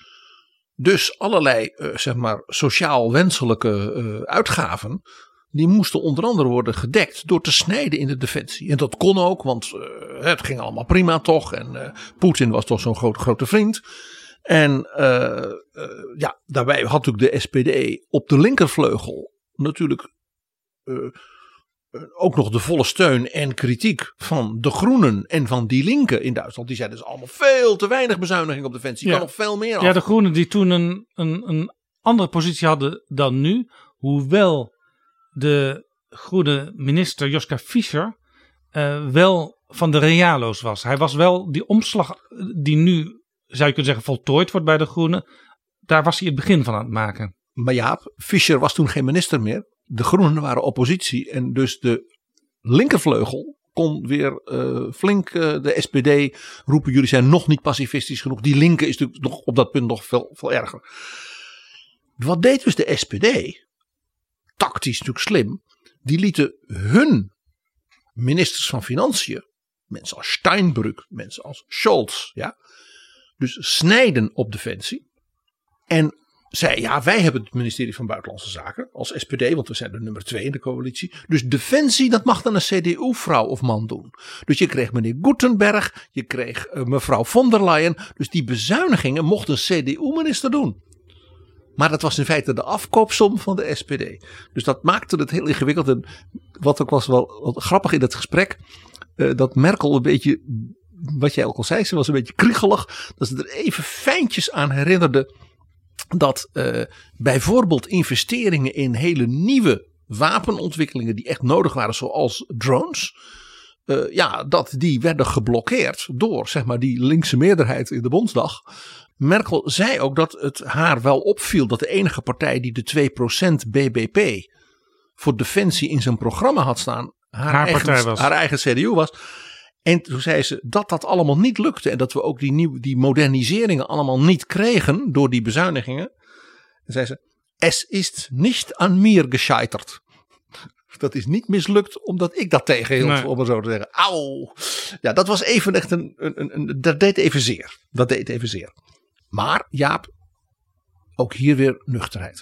Dus allerlei uh, zeg maar sociaal wenselijke uh, uitgaven, die moesten onder andere worden gedekt door te snijden in de defensie. En dat kon ook, want uh, het ging allemaal prima toch. En uh, Poetin was toch zo'n grote, grote vriend. En uh, uh, ja, daarbij had natuurlijk de S P D op de linkervleugel natuurlijk Uh, ook nog de volle steun en kritiek van de Groenen en van Die Linke in Duitsland. Die zeiden dus allemaal veel te weinig bezuiniging op defensie. Je ja. kan nog veel meer af. Ja, de Groenen die toen een, een, een andere positie hadden dan nu. Hoewel de groene minister Joschka Fischer uh, wel van de realo's was. Hij was wel die omslag die nu, zou je kunnen zeggen, voltooid wordt bij de Groenen. Daar was hij het begin van aan het maken. Maar Jaap, Fischer was toen geen minister meer. De Groenen waren oppositie en dus de linkervleugel kon weer uh, flink uh, de S P D roepen. Jullie zijn nog niet pacifistisch genoeg. Die linker is natuurlijk nog op dat punt nog veel, veel erger. Wat deed dus de S P D? Tactisch natuurlijk slim. Die lieten hun ministers van Financiën, mensen als Steinbrück, mensen als Scholz, ja, dus snijden op defensie. En zei, ja, wij hebben het ministerie van Buitenlandse Zaken als S P D, want we zijn de nummer twee in de coalitie. Dus defensie, dat mag dan een C D U-vrouw of man doen. Dus je kreeg meneer Gutenberg, je kreeg uh, mevrouw von der Leyen. Dus die bezuinigingen mocht een C D U-minister doen. Maar dat was in feite de afkoopsom van de S P D. Dus dat maakte het heel ingewikkeld. En wat ook was wel wat grappig in het gesprek, uh, dat Merkel een beetje, wat jij ook al zei, ze was een beetje kriegelig. Dat ze er even fijntjes aan herinnerde dat uh, bijvoorbeeld investeringen in hele nieuwe wapenontwikkelingen die echt nodig waren, zoals drones, uh, ja, dat die werden geblokkeerd door, zeg maar, die linkse meerderheid in de Bondsdag. Merkel zei ook dat het haar wel opviel dat de enige partij die de twee procent B B P voor defensie in zijn programma had staan, haar, haar, eigen, partij was. haar eigen C D U was. En toen zei ze dat dat allemaal niet lukte. En dat we ook die, nieuw, die moderniseringen allemaal niet kregen door die bezuinigingen. En zei ze, es ist nicht an mir gescheiterd. Dat is niet mislukt omdat ik dat tegenhield, nee. Om het zo te zeggen. Auw. Ja, dat was even echt een, een, een, een. Dat deed even zeer. Dat deed even zeer. Maar Jaap, ook hier weer nuchterheid.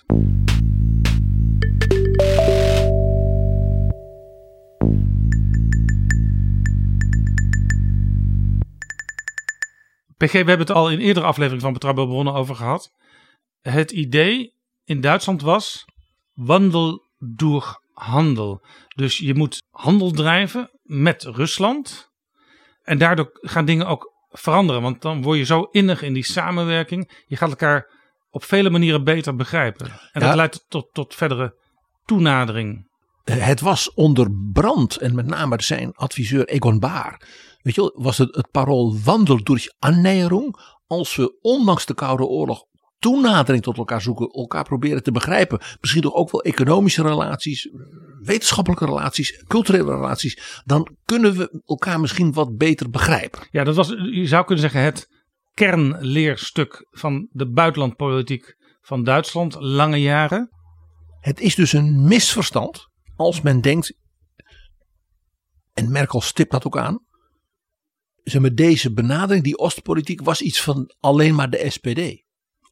P G, we hebben het al in eerdere aflevering van Betrouwbare Bronnen over gehad. Het idee in Duitsland was wandel door handel. Dus je moet handel drijven met Rusland. En daardoor gaan dingen ook veranderen. Want dan word je zo innig in die samenwerking. Je gaat elkaar op vele manieren beter begrijpen. En ja, dat leidt tot, tot verdere toenadering. Het was onder Brandt en met name zijn adviseur Egon Bahr. Weet je wel, was het het parool wandel durch Annäherung. Als we ondanks de Koude Oorlog toenadering tot elkaar zoeken, elkaar proberen te begrijpen. Misschien toch ook wel economische relaties, wetenschappelijke relaties, culturele relaties. Dan kunnen we elkaar misschien wat beter begrijpen. Ja, dat was, je zou kunnen zeggen, het kernleerstuk van de buitenlandpolitiek van Duitsland, lange jaren. Het is dus een misverstand als men denkt, en Merkel stipt dat ook aan, zeg maar, deze benadering, die Oostpolitiek, was iets van alleen maar de S P D.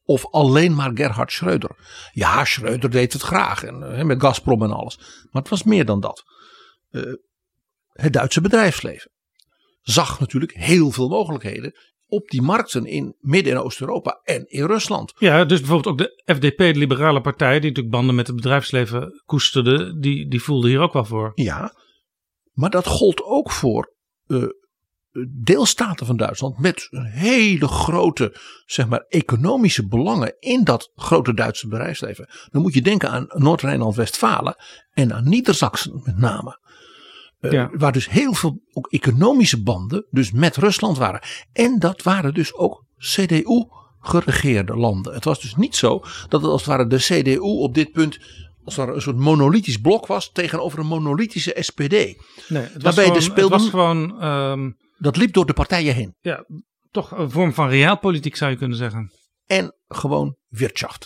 of alleen maar Gerhard Schröder. Ja, Schröder deed het graag en, met Gazprom en alles. Maar het was meer dan dat. Uh, het Duitse bedrijfsleven zag natuurlijk heel veel mogelijkheden op die markten in Midden- en Oost-Europa en in Rusland. Ja, dus bijvoorbeeld ook de F D P, de liberale partij, die natuurlijk banden met het bedrijfsleven koesterde, die, die voelde hier ook wel voor. Ja, maar dat gold ook voor uh, deelstaten van Duitsland met een hele grote, zeg maar, economische belangen in dat grote Duitse bedrijfsleven. Dan moet je denken aan Noord-Rijnland-Westfalen en aan Niedersachsen met name. Uh, ja. Waar dus heel veel ook economische banden dus met Rusland waren. En dat waren dus ook C D U geregeerde landen. Het was dus niet zo dat het als het ware de C D U op dit punt als het ware een soort monolithisch blok was tegenover een monolithische S P D. Nee, het was gewoon, speelden, het was gewoon um, dat liep door de partijen heen. Ja, toch een vorm van realpolitiek zou je kunnen zeggen. En gewoon wirtschaft.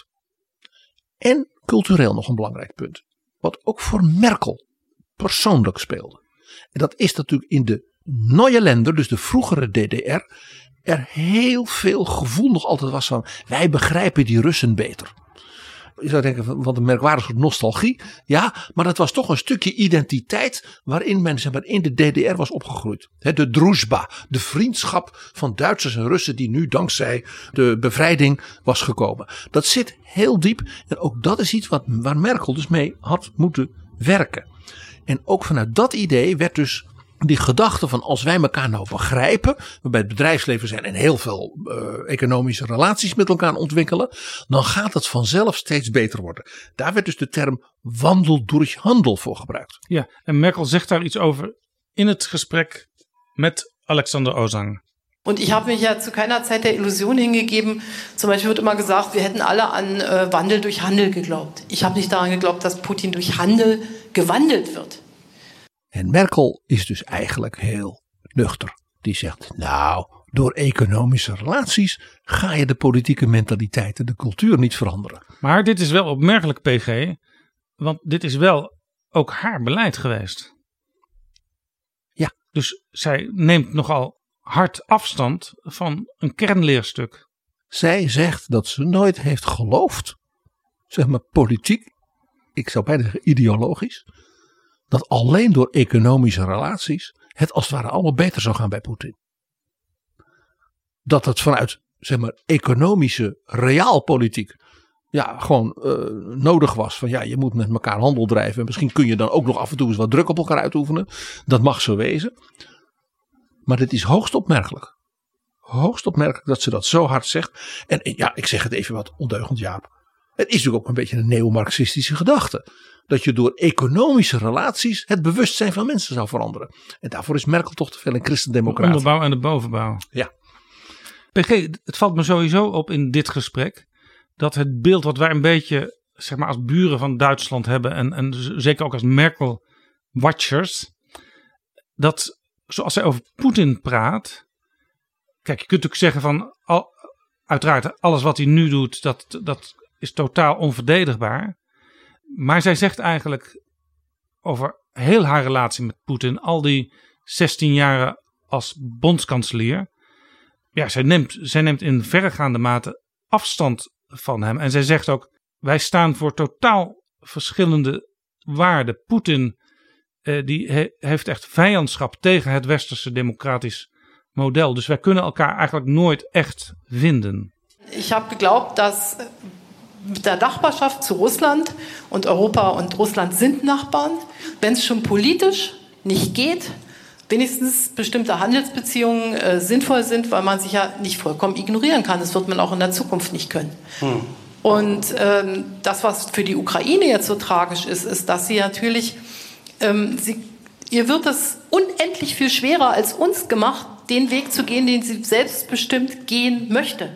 En cultureel nog een belangrijk punt. Wat ook voor Merkel persoonlijk speelde. En dat is natuurlijk in de Neue Länder, dus de vroegere D D R, er heel veel gevoel nog altijd was van wij begrijpen die Russen beter. Je zou denken, wat een merkwaardig soort nostalgie. Ja, maar dat was toch een stukje identiteit waarin men zeg maar, in de D D R was opgegroeid. De Druzhba, de vriendschap van Duitsers en Russen die nu dankzij de bevrijding was gekomen. Dat zit heel diep en ook dat is iets wat, waar Merkel dus mee had moeten werken. En ook vanuit dat idee werd dus die gedachte van als wij elkaar nou begrijpen, we bij het bedrijfsleven zijn en heel veel uh, economische relaties met elkaar ontwikkelen, dan gaat het vanzelf steeds beter worden. Daar werd dus de term Wandel durch Handel voor gebruikt. Ja, en Merkel zegt daar iets over in het gesprek met Alexander Ozang. Und ich habe mich ja zu keiner Zeit der Illusion hingegeben, zum Beispiel wird immer gesagt, wir hätten alle an äh, Wandel durch Handel geglaubt. Ich habe nicht daran geglaubt, dass Putin durch Handel gewandelt wird. En Merkel is dus eigenlijk heel nuchter. Die zegt, nou, door economische relaties ga je de politieke mentaliteit en de cultuur niet veranderen. Maar dit is wel opmerkelijk, P G, want dit is wel ook haar beleid geweest. Ja. Dus zij neemt nogal hard afstand van een kernleerstuk. Zij zegt dat ze nooit heeft geloofd, zeg maar politiek, ik zou bijna zeggen ideologisch, dat alleen door economische relaties het als het ware allemaal beter zou gaan bij Poetin. Dat het vanuit zeg maar economische realpolitiek ja gewoon uh, nodig was van ja je moet met elkaar handel drijven en misschien kun je dan ook nog af en toe eens wat druk op elkaar uitoefenen. Dat mag zo wezen. Maar het is hoogst opmerkelijk. Hoogst opmerkelijk dat ze dat zo hard zegt. En ja, ik zeg het even wat ondeugend, Jaap. Het is natuurlijk ook een beetje een neo-marxistische gedachte. Dat je door economische relaties het bewustzijn van mensen zou veranderen. En daarvoor is Merkel toch te veel een christendemocraat. De onderbouw en de bovenbouw. Ja. P G, het valt me sowieso op in dit gesprek. Dat het beeld wat wij een beetje zeg maar als buren van Duitsland hebben. En, en zeker ook als Merkel-watchers. Dat zoals zij over Poetin praat. Kijk, je kunt natuurlijk zeggen van. Al, uiteraard alles wat hij nu doet. Dat, dat is totaal onverdedigbaar. Maar zij zegt eigenlijk over heel haar relatie met Poetin. Al die zestien jaren als bondskanselier. Ja, zij neemt, zij neemt in verregaande mate afstand van hem. En zij zegt ook. Wij staan voor totaal verschillende waarden. Poetin eh, die he, heeft echt vijandschap tegen het westerse democratisch model. Dus wij kunnen elkaar eigenlijk nooit echt vinden. Ik heb geglaubt dat mit der Nachbarschaft zu Russland und Europa und Russland sind Nachbarn, wenn es schon politisch nicht geht, wenigstens bestimmte Handelsbeziehungen äh, sinnvoll sind, weil man sich ja nicht vollkommen ignorieren kann. Das wird man auch in der Zukunft nicht können. Hm. Und ähm, das, was für die Ukraine jetzt so tragisch ist, ist, dass sie natürlich, ähm, sie, ihr wird es unendlich viel schwerer als uns gemacht, den Weg zu gehen, den sie selbstbestimmt gehen möchte.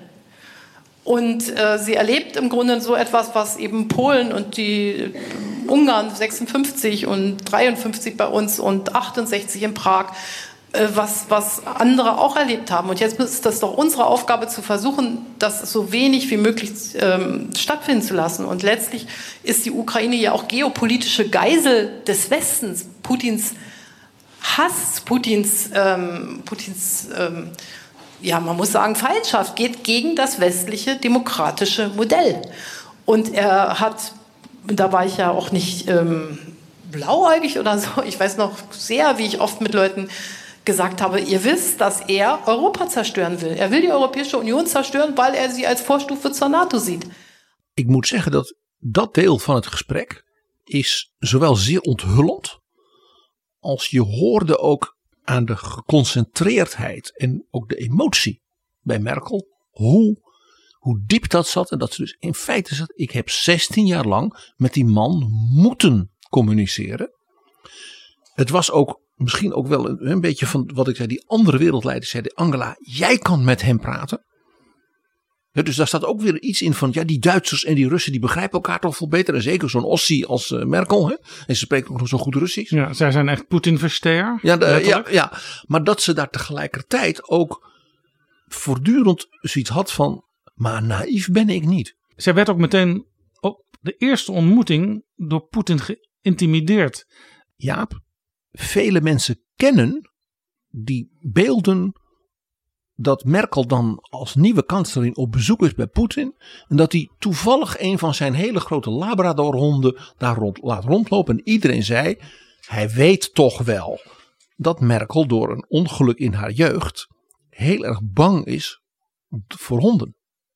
Und äh, sie erlebt im Grunde so etwas, was eben Polen und die Ungarn sechsundfünfzig und dreiundfünfzig bei uns und achtundsechzig in Prag, äh, was, was andere auch erlebt haben. Und jetzt ist das doch unsere Aufgabe zu versuchen, das so wenig wie möglich ähm, stattfinden zu lassen. Und letztlich ist die Ukraine ja auch geopolitische Geisel des Westens. Putins Hass, Putins, ähm, Putins ähm, ja, man muss sagen, Feindschaft, geht gegen das westliche demokratische Modell. Und er hat, da war ich ja auch nicht ähm, blauäugig oder so, ich weiß noch sehr, wie ich oft mit Leuten gesagt habe, ihr wisst, dass er Europa zerstören will. Er will die Europäische Union zerstören, weil er sie als Vorstufe zur NATO ziet. Ik moet zeggen dat dat deel van het gesprek is zowel zeer onthullend als je hoorde ook aan de geconcentreerdheid en ook de emotie bij Merkel. Hoe, hoe diep dat zat en dat ze dus in feite zat. Ik heb zestien jaar lang met die man moeten communiceren. Het was ook misschien ook wel een, een beetje van wat ik zei. Die andere wereldleiders zeiden, Angela, jij kan met hem praten. Ja, dus daar staat ook weer iets in van, ja, die Duitsers en die Russen, die begrijpen elkaar toch veel beter. En zeker zo'n Ossie als uh, Merkel. Hè? En ze spreken ook nog zo goed Russisch. Ja, zij zijn echt Poetin-versteer. Ja, ja, ja, maar dat ze daar tegelijkertijd ook voortdurend zoiets had van, maar naïef ben ik niet. Zij werd ook meteen op de eerste ontmoeting door Poetin geïntimideerd. Jaap, vele mensen kennen die beelden dat Merkel dan als nieuwe kanselier op bezoek is bij Poetin. En dat hij toevallig een van zijn hele grote Labradorhonden daar rond, laat rondlopen. En iedereen zei, hij weet toch wel dat Merkel door een ongeluk in haar jeugd heel erg bang is voor honden.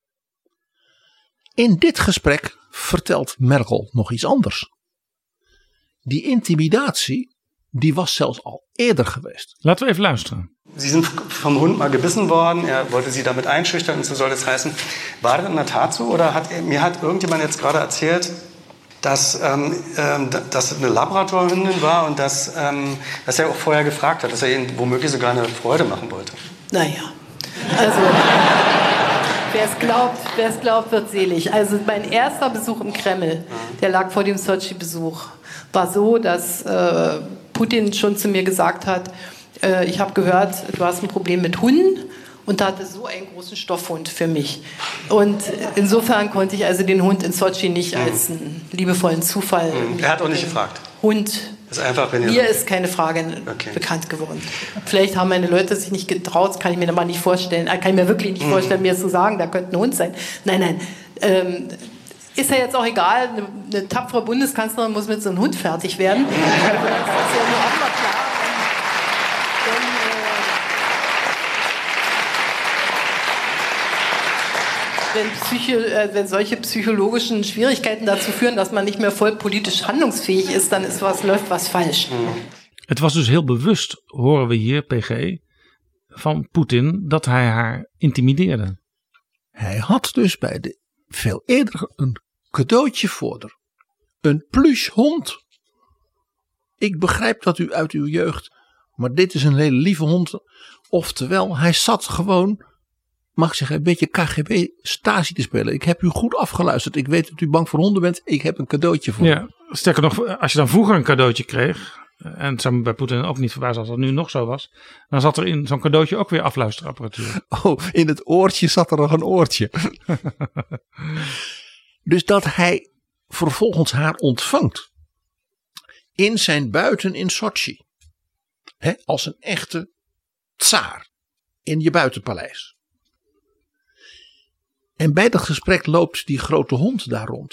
In dit gesprek vertelt Merkel nog iets anders. Die intimidatie, die was zelfs al eerder geweest. Laten we even luisteren. Sie sind vom Hund mal gebissen worden, er wollte sie damit einschüchtern und so soll das heißen. War das in der Tat so oder hat, mir hat irgendjemand jetzt gerade erzählt, dass, ähm, ähm, dass es eine Labradorhündin war und dass, ähm, dass er auch vorher gefragt hat, dass er ihnen womöglich sogar eine Freude machen wollte? Naja, also wer es glaubt, wer es glaubt, wird selig. Also mein erster Besuch im Kreml, der lag vor dem Sochi-Besuch, war so, dass äh, Putin schon zu mir gesagt hat, äh, ich habe gehört, du hast ein Problem mit Hunden und da hatte so einen großen Stoffhund für mich. Und insofern konnte ich also den Hund in Sochi nicht mhm. als einen liebevollen Zufall. Mhm. Er hat auch nicht gefragt. Hund. Ist einfach, wenn ihr Mir ist keine Frage okay. bekannt geworden. Vielleicht haben meine Leute sich nicht getraut, das kann ich mir mal nicht vorstellen. Kann ich mir wirklich nicht mhm. vorstellen, mir zu sagen, da könnte ein Hund sein. Nein, nein. Ähm, ist ja jetzt auch egal, eine, eine tapfere Bundeskanzlerin muss mit so einem Hund fertig werden. Das ist ja nur auch mal klar. Wenn, Psycho, äh, wenn solche psychologischen Schwierigkeiten dazu führen, dass man nicht mehr voll politisch handlungsfähig ist, dann ist was, läuft was falsch. Het was dus heel bewust, horen we hier, P G, van Poetin, dat hij haar intimideerde. Hij had dus bij de veel eerder een cadeautje voor haar. Een plushhond. Ik begrijp dat u uit uw jeugd, maar dit is een hele lieve hond. Oftewel, hij zat gewoon, mag ik zeggen, een beetje K G B-Stasi te spelen. Ik heb u goed afgeluisterd. Ik weet dat u bang voor honden bent. Ik heb een cadeautje voor ja, u. Sterker nog, als je dan vroeger een cadeautje kreeg, en het zou me bij Poetin ook niet verbazen als dat nu nog zo was, dan zat er in zo'n cadeautje ook weer afluisterapparatuur. Oh, in het oortje zat er nog een oortje. Dus dat hij vervolgens haar ontvangt in zijn buiten in Sochi. Hè, als een echte tsaar in je buitenpaleis. En bij dat gesprek loopt die grote hond daar rond.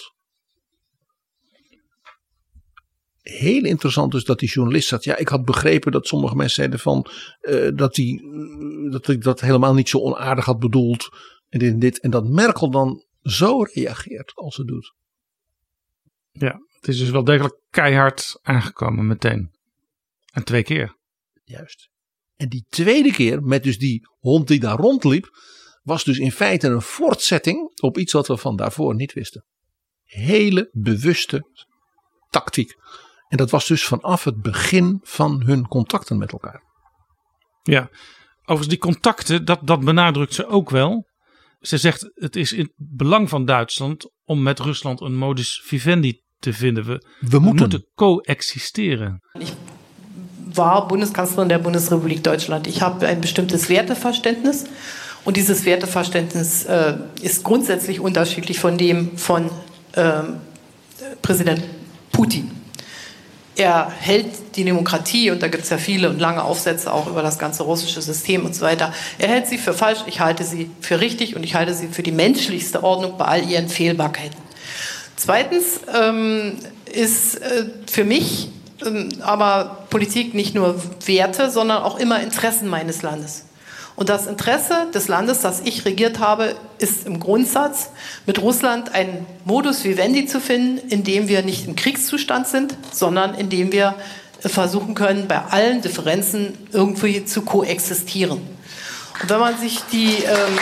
Heel interessant dus dat die journalist zat. Ja, ik had begrepen dat sommige mensen zeiden van uh, dat hij uh, dat, hij dat helemaal niet zo onaardig had bedoeld. En dit en dit. En dat Merkel dan zo reageert als ze doet. Ja, het is dus wel degelijk keihard aangekomen meteen. En twee keer. Juist. En die tweede keer met dus die hond die daar rondliep, was dus in feite een voortzetting op iets wat we van daarvoor niet wisten. Hele bewuste tactiek. En dat was dus vanaf het begin van hun contacten met elkaar. Ja, overigens die contacten, dat, dat benadrukt ze ook wel. Ze zegt het is in het belang van Duitsland om met Rusland een modus vivendi te vinden. We, we, we moeten. moeten coexisteren. Ich war Bundeskanzlerin der Bundesrepublik Deutschland. Ich habe ein bestimmtes Werteverständnis. Und dieses Werteverständnis äh, ist grundsätzlich unterschiedlich von dem von äh, Präsident Putin. er hält die Demokratie, und da gibt es ja viele und lange Aufsätze auch über das ganze russische System und so weiter, er hält sie für falsch, ich halte sie für richtig und ich halte sie für die menschlichste Ordnung bei all ihren Fehlbarkeiten. Zweitens ähm, ist äh, für mich ähm, aber Politik nicht nur Werte, sondern auch immer Interessen meines Landes. Und das Interesse des Landes, das ich regiert habe, ist im Grundsatz, mit Russland einen Modus vivendi zu finden, in dem wir nicht im Kriegszustand sind, sondern in dem wir versuchen können, bei allen Differenzen irgendwie zu koexistieren. Und wenn man sich die... Ähm,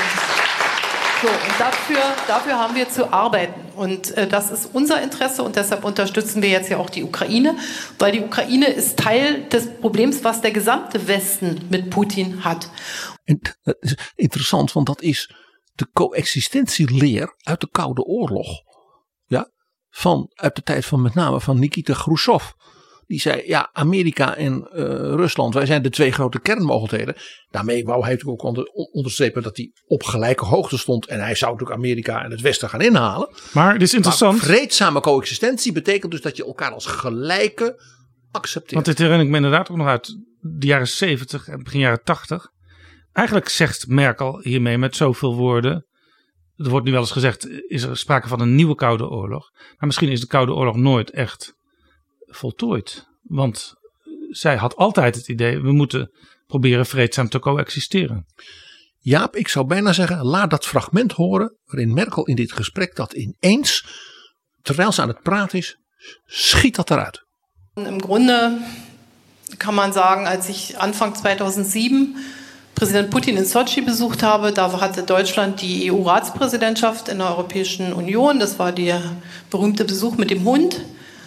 so, und dafür, dafür haben wir zu arbeiten. Und äh, das ist unser Interesse und deshalb unterstützen wir jetzt ja auch die Ukraine, weil die Ukraine ist Teil des Problems, was der gesamte Westen mit Poetin hat. Dat is interessant, want dat is de coexistentieleer uit de Koude Oorlog. Ja, van, uit de tijd van met name van Nikita Khrushchev. Die zei, ja, Amerika en uh, Rusland, wij zijn de twee grote kernmogelijkheden. Daarmee wou hij natuurlijk ook onder, onderstrepen dat hij op gelijke hoogte stond. En hij zou natuurlijk Amerika en het Westen gaan inhalen. Maar het is interessant. Maar vreedzame coexistentie betekent dus dat je elkaar als gelijke accepteert. Want dit herinner ik me inderdaad ook nog uit de jaren zeventig en begin jaren tachtig. Eigenlijk zegt Merkel hiermee met zoveel woorden. Er wordt nu wel eens gezegd, is er sprake van een nieuwe Koude Oorlog. Maar misschien is de Koude Oorlog nooit echt voltooid. Want zij had altijd het idee, we moeten proberen vreedzaam te coexisteren. Jaap, ik zou bijna zeggen, laat dat fragment horen waarin Merkel in dit gesprek dat ineens, terwijl ze aan het praten is, schiet dat eruit. Im Grunde kann man sagen, als ich Anfang zweitausendsieben Präsident Putin in Sochi besucht habe, da hatte Deutschland die E U-Ratspräsidentschaft in der Europäischen Union. Das war der berühmte Besuch mit dem Hund.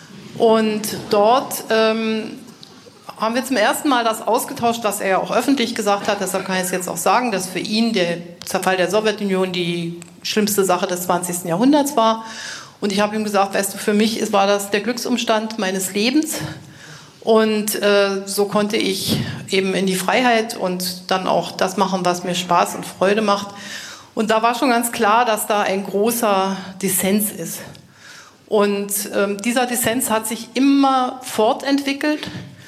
Und dort ähm, haben wir zum ersten Mal das ausgetauscht, was er ja auch öffentlich gesagt hat. Deshalb kann ich es jetzt auch sagen, dass für ihn der Zerfall der Sowjetunion die schlimmste Sache des zwanzigsten Jahrhunderts war. Und ich habe ihm gesagt, weißt du, für mich war das der Glücksumstand meines Lebens. Und äh, so konnte ich eben in die Freiheit und dann auch das machen, was mir Spaß und Freude macht. Und da war schon ganz klar, dass da ein großer Dissens ist. Und ähm, dieser Dissens hat sich immer fortentwickelt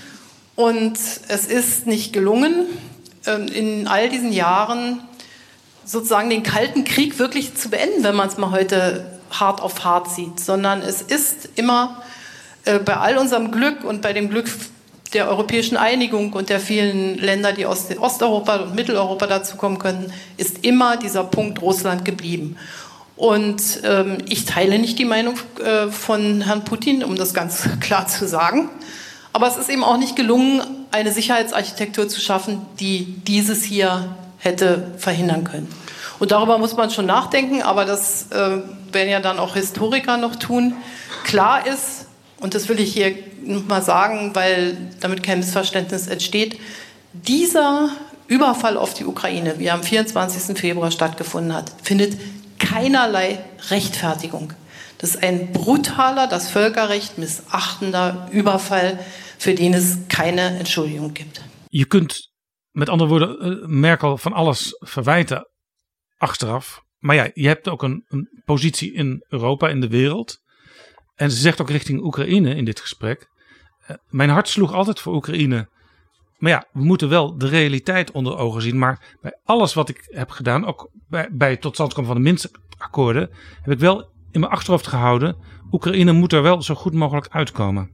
und es ist nicht gelungen, ähm, in all diesen Jahren sozusagen den Kalten Krieg wirklich zu beenden, wenn man es mal heute hart auf hart sieht, sondern es ist immer äh, bei all unserem Glück und bei dem Glück der europäischen Einigung und der vielen Länder, die aus Osteuropa und Mitteleuropa dazukommen könnten, ist immer dieser Punkt Russland geblieben. Und ähm, ich teile nicht die Meinung äh, von Herrn Putin, um das ganz klar zu sagen. Aber es ist eben auch nicht gelungen, eine Sicherheitsarchitektur zu schaffen, die dieses hier hätte verhindern können. Und darüber muss man schon nachdenken, aber das äh, werden ja dann auch Historiker noch tun. Klar ist, und das will ich hier nochmal sagen, weil damit kein Missverständnis entsteht, dieser Überfall auf die Ukraine, wie er am vierundzwanzigsten Februar stattgefunden hat, findet keinerlei Rechtfertigung. Das ist ein brutaler, das Völkerrecht missachtender Überfall, für den es keine Entschuldigung gibt. Je kunt met andere woorden Merkel van alles verwijten achteraf. Maar ja, je hebt ook een, een positie in Europa, in de wereld. En ze zegt ook richting Oekraïne in dit gesprek. Uh, mijn hart sloeg altijd voor Oekraïne. Maar ja, we moeten wel de realiteit onder ogen zien. Maar bij alles wat ik heb gedaan, ook bij, bij het tot stand komen van de Minsk-akkoorden, heb ik wel in mijn achterhoofd gehouden, Oekraïne moet er wel zo goed mogelijk uitkomen.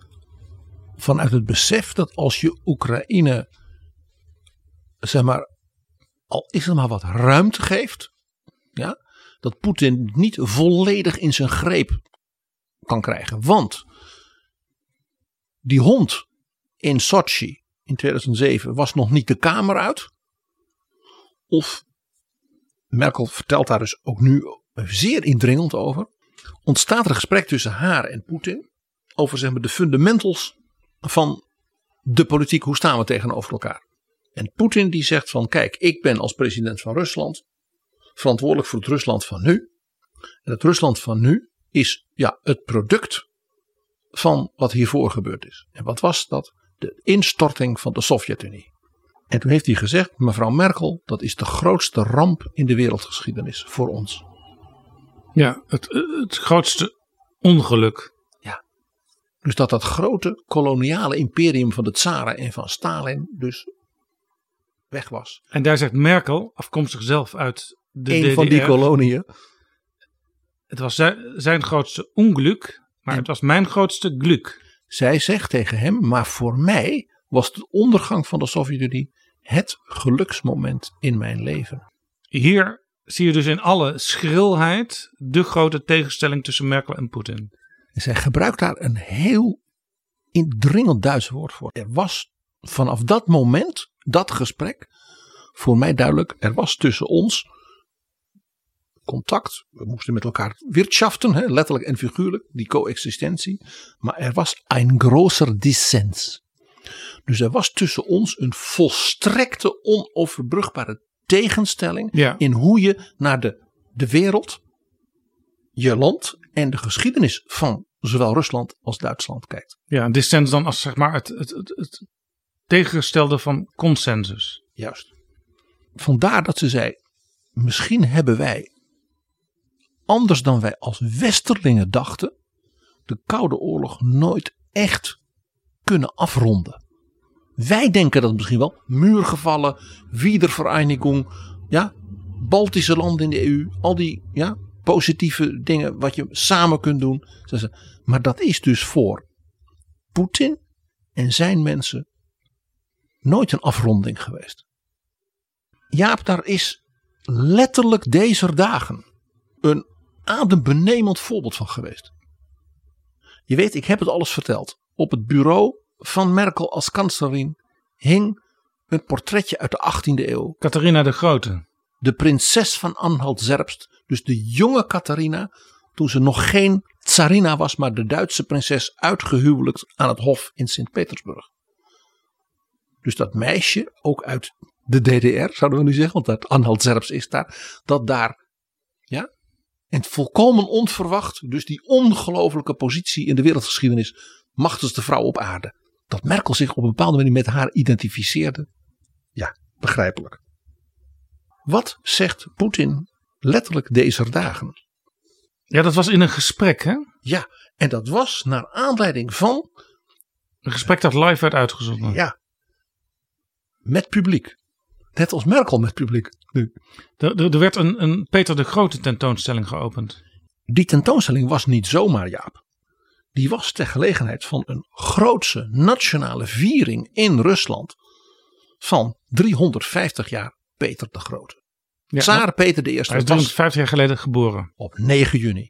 Vanuit het besef dat als je Oekraïne, zeg maar, al is er maar wat ruimte geeft, ja, dat Poetin niet volledig in zijn greep kan krijgen. Want die hond in Sochi in tweeduizend zeven was nog niet de Kamer uit. Of, Merkel vertelt daar dus ook nu zeer indringend over, ontstaat er een gesprek tussen haar en Poetin over, zeg maar, de fundamentals van de politiek. Hoe staan we tegenover elkaar? En Poetin die zegt van, kijk, ik ben als president van Rusland verantwoordelijk voor het Rusland van nu. En het Rusland van nu is ja het product van wat hiervoor gebeurd is. En wat was dat? De instorting van de Sovjet-Unie. En toen heeft hij gezegd, mevrouw Merkel, dat is de grootste ramp in de wereldgeschiedenis voor ons. Ja, het, het grootste ongeluk. Ja. Dus dat dat grote koloniale imperium van de tsaren en van Stalin dus weg was. En daar zegt Merkel, afkomstig zelf uit de Een D D R. van die koloniën. Het was zijn, zijn grootste ongeluk, maar En het was mijn grootste geluk. zij zegt tegen hem, maar voor mij was de ondergang van de Sovjet-Unie het geluksmoment in mijn leven. Hier zie je dus in alle schrilheid de grote tegenstelling tussen Merkel en Poetin. En zij gebruikt daar een heel indringend Duits woord voor. Er was vanaf dat moment, dat gesprek, voor mij duidelijk, er was tussen ons contact. We moesten met elkaar wirtschaften, hè, letterlijk en figuurlijk, die coexistentie. Maar er was een groter dissens. Dus er was tussen ons een volstrekte onoverbrugbare tegenstelling Ja. in hoe je naar de, de wereld, je land en de geschiedenis van zowel Rusland als Duitsland kijkt. Ja, een dissens dan als zeg maar het, het, het, het tegengestelde van consensus. Juist. Vandaar dat ze zei, misschien hebben wij, anders dan wij als Westerlingen dachten, de Koude Oorlog nooit echt kunnen afronden. Wij denken dat misschien wel, muurgevallen, Wiedervereinigung, ja, Baltische landen in de E U, al die ja, positieve dingen wat je samen kunt doen. Maar dat is dus voor Poetin en zijn mensen nooit een afronding geweest. Jaap, daar is letterlijk deze dagen een adembenemend voorbeeld van geweest. Je weet, ik heb het alles verteld. Op het bureau van Merkel als kanselier hing een portretje uit de achttiende eeuw. Catharina de Grote. De prinses van Anhalt-Zerbst, dus de jonge Catharina, toen ze nog geen tsarina was, maar de Duitse prinses uitgehuwelijkt aan het hof in Sint-Petersburg. Dus dat meisje, ook uit de D D R, zouden we nu zeggen, want dat Anhalt-Zerbst is daar, dat daar, ja, en volkomen onverwacht, dus die ongelofelijke positie in de wereldgeschiedenis, machtigste vrouw op aarde, dat Merkel zich op een bepaalde manier met haar identificeerde. Ja, begrijpelijk. Wat zegt Poetin letterlijk deze dagen? Ja, dat was in een gesprek, hè? Ja, en dat was naar aanleiding van, Een gesprek dat live werd uitgezonden. ja, met publiek. Net als Merkel met publiek nu. Er, er, er werd een, een Peter de Grote tentoonstelling geopend. Die tentoonstelling was niet zomaar, Jaap. Die was ter gelegenheid van een grootse nationale viering in Rusland van driehonderdvijftig jaar Peter de Grote. Ja, Tsaar Peter de Eerste Hij is was driehonderdvijftig jaar geleden geboren. op negen juni.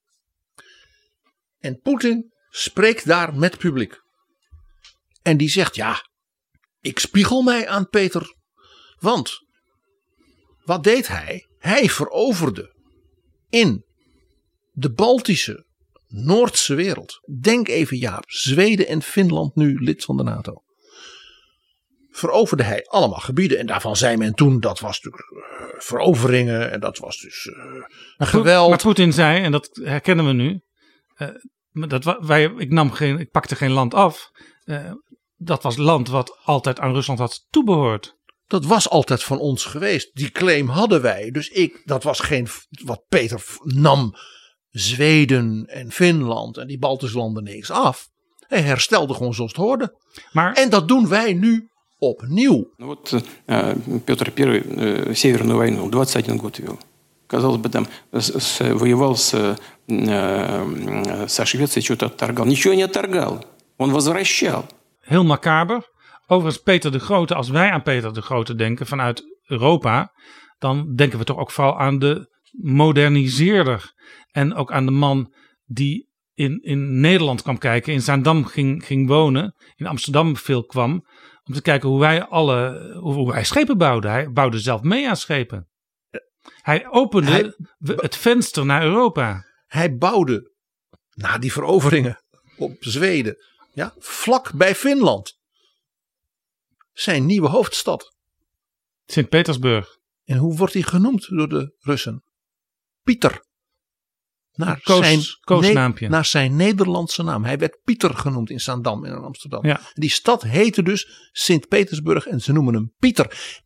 En Poetin spreekt daar met publiek. En die zegt, ja, ik spiegel mij aan Peter. Want, wat deed hij? Hij veroverde in de Baltische, Noordse wereld. Denk even, Jaap, Zweden en Finland nu lid van de NATO. Veroverde hij allemaal gebieden. En daarvan zei men toen, dat was natuurlijk uh, veroveringen. En dat was dus uh, geweld. Maar Poetin zei, en dat herkennen we nu. Uh, dat wa- wij, ik, nam geen, ik pakte geen land af. Uh, dat was land wat altijd aan Rusland had toebehoord. Dat was altijd van ons geweest. Die claim hadden wij. Dus ik, dat was geen wat Peter nam. Zweden en Finland en die Baltische landen niks af. Hij herstelde gewoon zoals het hoorde. Maar, En dat doen wij nu opnieuw. Ну вот э, Петр Первый э, Северную войну двадцать один год вел. Казалось бы, там с, с, воевал с, э, со Швецией, что-то отторгал. Ничего не отторгал. Он возвращал. heel macaber. Overigens Peter de Grote, als wij aan Peter de Grote denken vanuit Europa, dan denken we toch ook vooral aan de moderniseerder. En ook aan de man die in, in Nederland kwam kijken, in Zaandam ging, ging wonen, in Amsterdam veel kwam, om te kijken hoe wij alle, hoe wij schepen bouwden. Hij bouwde zelf mee aan schepen. Hij opende hij, het venster naar Europa. Hij bouwde na die veroveringen op Zweden, ja, vlak bij Finland, zijn nieuwe hoofdstad. Sint-Petersburg. En hoe wordt die genoemd door de Russen? Pieter. Naar, Koos, zijn, koosnaampje. ne- naar zijn Nederlandse naam. Hij werd Pieter genoemd in Zaandam in Amsterdam. Ja. Die stad heette dus Sint-Petersburg en ze noemen hem Pieter. En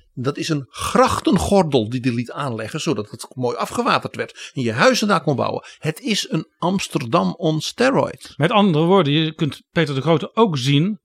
Dat is een grachtengordel die hij liet aanleggen, zodat het mooi afgewaterd werd. En je huizen daar kon bouwen. Het is een Amsterdam on steroids. Met andere woorden, je kunt Peter de Grote ook zien,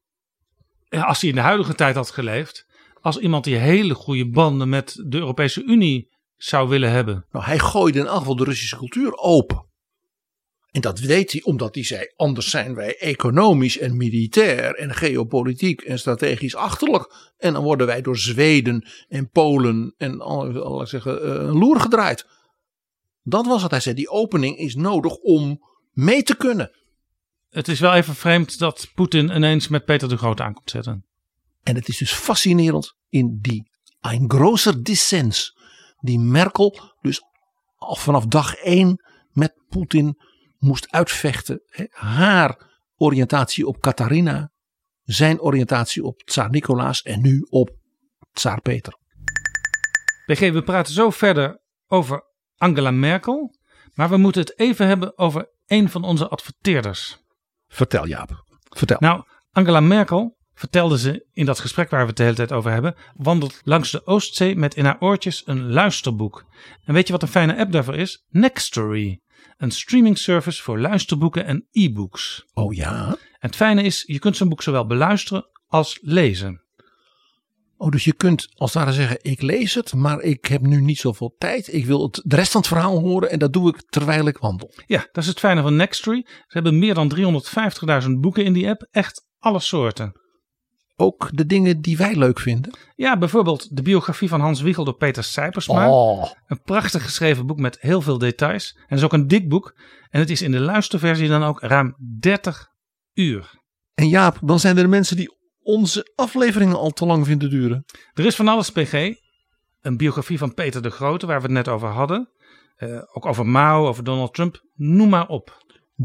als hij in de huidige tijd had geleefd, als iemand die hele goede banden met de Europese Unie zou willen hebben. Nou, hij gooide in elk geval de Russische cultuur open. En dat deed hij omdat hij zei, anders zijn wij economisch en militair en geopolitiek en strategisch achterlijk. En dan worden wij door Zweden en Polen en al, ik zeggen, uh, loer gedraaid. Dat was het. Hij zei, die opening is nodig om mee te kunnen. Het is wel even vreemd dat Poetin ineens met Peter de Grote aankomt zetten. En het is dus fascinerend in die een großer Dissens die Merkel dus al vanaf dag één met Poetin moest uitvechten. Hè, haar oriëntatie op Katharina, zijn oriëntatie op Tsaar Nicolaas en nu op Tsaar Peter. B G, we praten zo verder over Angela Merkel, maar we moeten het even hebben over een van onze adverteerders. Vertel Jaap, vertel. Nou, Angela Merkel, vertelde ze in dat gesprek waar we het de hele tijd over hebben, wandelt langs de Oostzee met in haar oortjes een luisterboek. En weet je wat een fijne app daarvoor is? Nextory. Een streaming service voor luisterboeken en e-books. Oh ja? En het fijne is, je kunt zo'n boek zowel beluisteren als lezen. Oh, dus je kunt als het ware zeggen, ik lees het, maar ik heb nu niet zoveel tijd. Ik wil het, de rest van het verhaal horen en dat doe ik terwijl ik wandel. Ja, dat is het fijne van Nextory. Ze hebben meer dan driehonderdvijftigduizend boeken in die app. Echt alle soorten. Ook de dingen die wij leuk vinden. Ja, bijvoorbeeld de biografie van Hans Wiegel door Peter Sijpersma. Oh. Een prachtig geschreven boek met heel veel details. En het is ook een dik boek. En het is in de luisterversie dan ook ruim dertig uur. En Jaap, dan zijn er mensen die onze afleveringen al te lang vinden duren. Er is van alles, P G. Een biografie van Peter de Grote, waar we het net over hadden. Uh, ook over Mao, over Donald Trump. Noem maar op.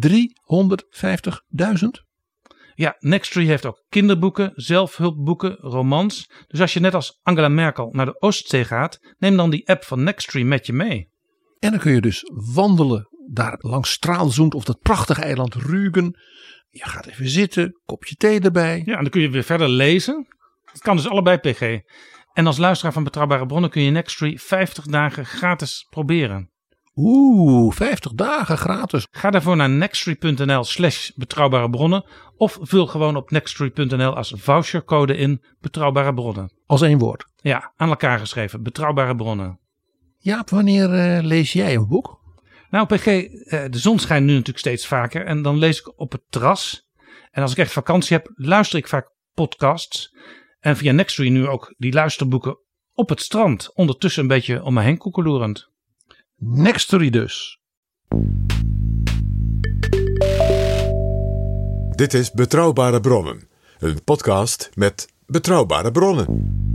driehonderdvijftigduizend? Ja, Nextory heeft ook kinderboeken, zelfhulpboeken, romans. Dus als je net als Angela Merkel naar de Oostzee gaat, neem dan die app van Nextory met je mee. En dan kun je dus wandelen daar langs Straalzoend of dat prachtige eiland Rügen. Je gaat even zitten, kopje thee erbij. Ja, en dan kun je weer verder lezen. Het kan dus allebei, P G. En als luisteraar van Betrouwbare Bronnen kun je Nextory vijftig dagen gratis proberen. Oeh, vijftig dagen gratis. Ga daarvoor naar nextory.nl slash betrouwbare bronnen of vul gewoon op nextory.nl als vouchercode in Betrouwbare Bronnen. Als één woord. Ja, aan elkaar geschreven. Betrouwbare Bronnen. Jaap, wanneer uh, lees jij een boek? Nou, P G, uh, de zon schijnt nu natuurlijk steeds vaker en dan lees ik op het terras. En als ik echt vakantie heb, luister ik vaak podcasts. En via Nextory nu ook die luisterboeken op het strand. Ondertussen een beetje om me heen koekeloerend. Nextory dus. Dit is Betrouwbare Bronnen. Een podcast met betrouwbare bronnen.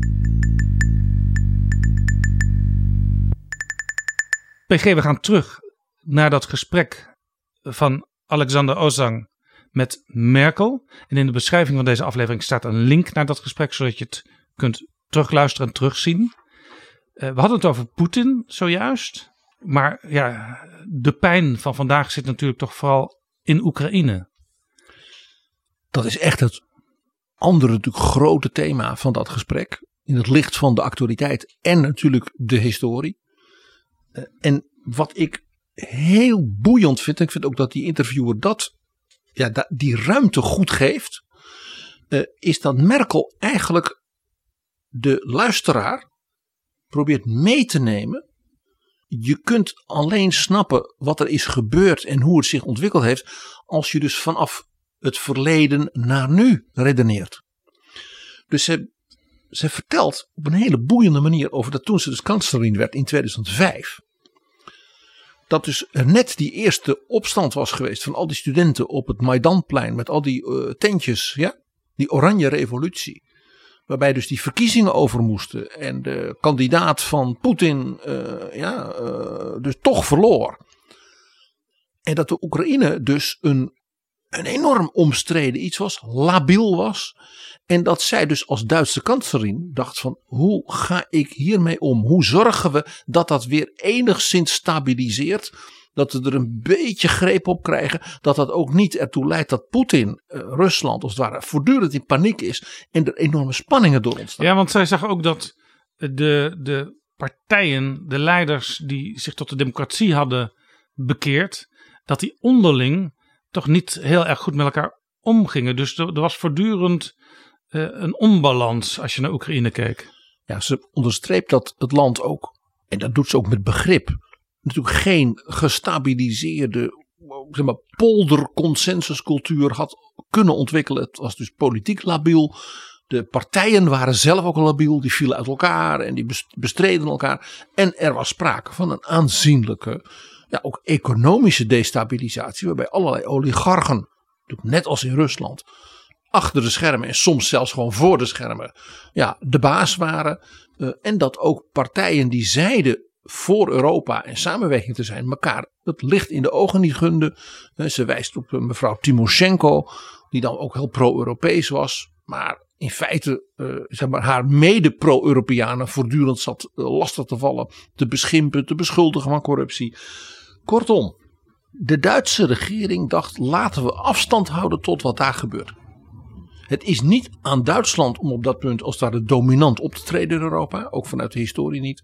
P G, we gaan terug naar dat gesprek van Alexander Ozang met Merkel. En in de beschrijving van deze aflevering staat een link naar dat gesprek, zodat je het kunt terugluisteren en terugzien. Uh, we hadden het over Poetin zojuist. Maar ja, de pijn van vandaag zit natuurlijk toch vooral in Oekraïne. Dat is echt het andere natuurlijk grote thema van dat gesprek. In het licht van de actualiteit en natuurlijk de historie. Uh, en wat ik heel boeiend vind, en ik vind ook dat die interviewer dat, ja, da, die ruimte goed geeft. Uh, is dat Merkel eigenlijk de luisteraar probeert mee te nemen. Je kunt alleen snappen wat er is gebeurd en hoe het zich ontwikkeld heeft, als je dus vanaf het verleden naar nu redeneert. Dus ze, ze vertelt op een hele boeiende manier over dat toen ze dus kanselier werd in tweeduizend vijf. Dat dus er net die eerste opstand was geweest van al die studenten op het Maidanplein met al die uh, tentjes, ja, die oranje revolutie. Waarbij dus die verkiezingen over moesten. En de kandidaat van Poetin uh, ja, uh, dus toch verloor. En dat de Oekraïne dus een, een enorm omstreden iets was. Labiel was. En dat zij dus als Duitse kanselier dacht van, hoe ga ik hiermee om? Hoe zorgen we dat dat weer enigszins stabiliseert? Dat we er een beetje greep op krijgen. Dat dat ook niet ertoe leidt dat Poetin, uh, Rusland als het ware, voortdurend in paniek is. En er enorme spanningen door ontstaan. Ja, want zij zag ook dat de, de partijen, de leiders die zich tot de democratie hadden bekeerd, dat die onderling toch niet heel erg goed met elkaar omgingen. Dus er, er was voortdurend uh, een onbalans als je naar Oekraïne keek. Ja, ze onderstreept dat het land ook, en dat doet ze ook met begrip, natuurlijk geen gestabiliseerde, zeg maar, polderconsensuscultuur had kunnen ontwikkelen. Het was dus politiek labiel. De partijen waren zelf ook labiel, die vielen uit elkaar en die bestreden elkaar. En er was sprake van een aanzienlijke, ja, ook economische destabilisatie, waarbij allerlei oligarchen, net als in Rusland, achter de schermen en soms zelfs gewoon voor de schermen, ja, de baas waren. Uh, en dat ook partijen die zeiden voor Europa en samenwerking te zijn, elkaar het licht in de ogen niet gunden. Uh, ze wijst op uh, mevrouw Timoshenko, die dan ook heel pro-Europees was, maar in feite uh, zeg maar, haar mede-pro-Europeanen voortdurend zat uh, lastig te vallen, te beschimpen, te beschuldigen van corruptie. Kortom, de Duitse regering dacht, laten we afstand houden tot wat daar gebeurt. Het is niet aan Duitsland om op dat punt als het ware dominant op te treden in Europa. Ook vanuit de historie niet.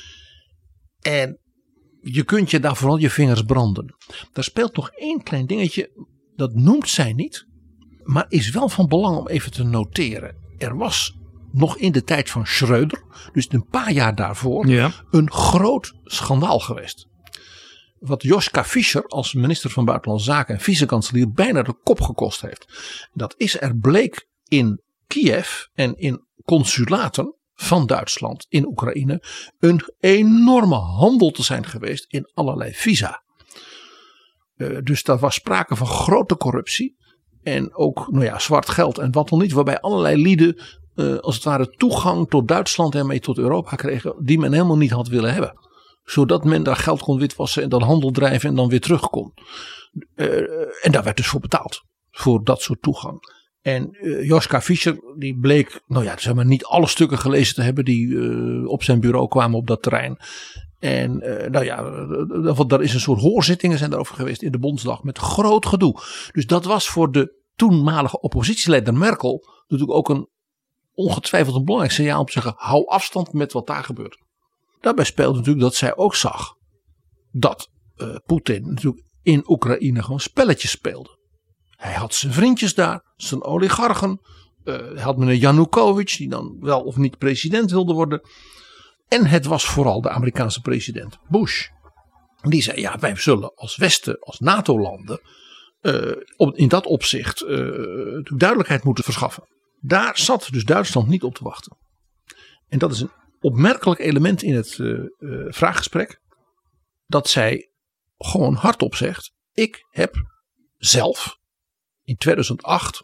En je kunt je daar vooral je vingers branden. Daar speelt nog één klein dingetje. Dat noemt zij niet. Maar is wel van belang om even te noteren. Er was nog in de tijd van Schröder, dus een paar jaar daarvoor, ja, een groot schandaal geweest. Wat Joschka Fischer als minister van Buitenlandse Zaken en vicekanselier bijna de kop gekost heeft. Dat is, er bleek in Kiev en in consulaten van Duitsland in Oekraïne een enorme handel te zijn geweest in allerlei visa. Uh, dus daar was sprake van grote corruptie en ook, nou ja, zwart geld en wat dan niet, waarbij allerlei lieden uh, als het ware toegang tot Duitsland en mee tot Europa kregen die men helemaal niet had willen hebben. Zodat men daar geld kon witwassen en dan handel drijven en dan weer terug kon. Uh, en daar werd dus voor betaald. Voor dat soort toegang. En uh, Joschka Fischer die bleek, nou ja, zeg maar, niet alle stukken gelezen te hebben die uh, op zijn bureau kwamen op dat terrein. En uh, nou ja, uh, daar is een soort hoorzittingen zijn daarover geweest in de Bondsdag met groot gedoe. Dus dat was voor de toenmalige oppositieleider Merkel natuurlijk ook een ongetwijfeld een belangrijk signaal om te zeggen, hou afstand met wat daar gebeurt. Daarbij speelt natuurlijk dat zij ook zag dat uh, Poetin natuurlijk in Oekraïne gewoon spelletjes speelde. Hij had zijn vriendjes daar, zijn oligarchen. Uh, hij had meneer Yanukovych die dan wel of niet president wilde worden. En het was vooral de Amerikaanse president Bush. Die zei, ja, wij zullen als Westen, als NATO-landen uh, in dat opzicht uh, duidelijkheid moeten verschaffen. Daar zat dus Duitsland niet op te wachten. En dat is een opmerkelijk element in het uh, uh, vraaggesprek. Dat zij gewoon hardop zegt, ik heb zelf in tweeduizend acht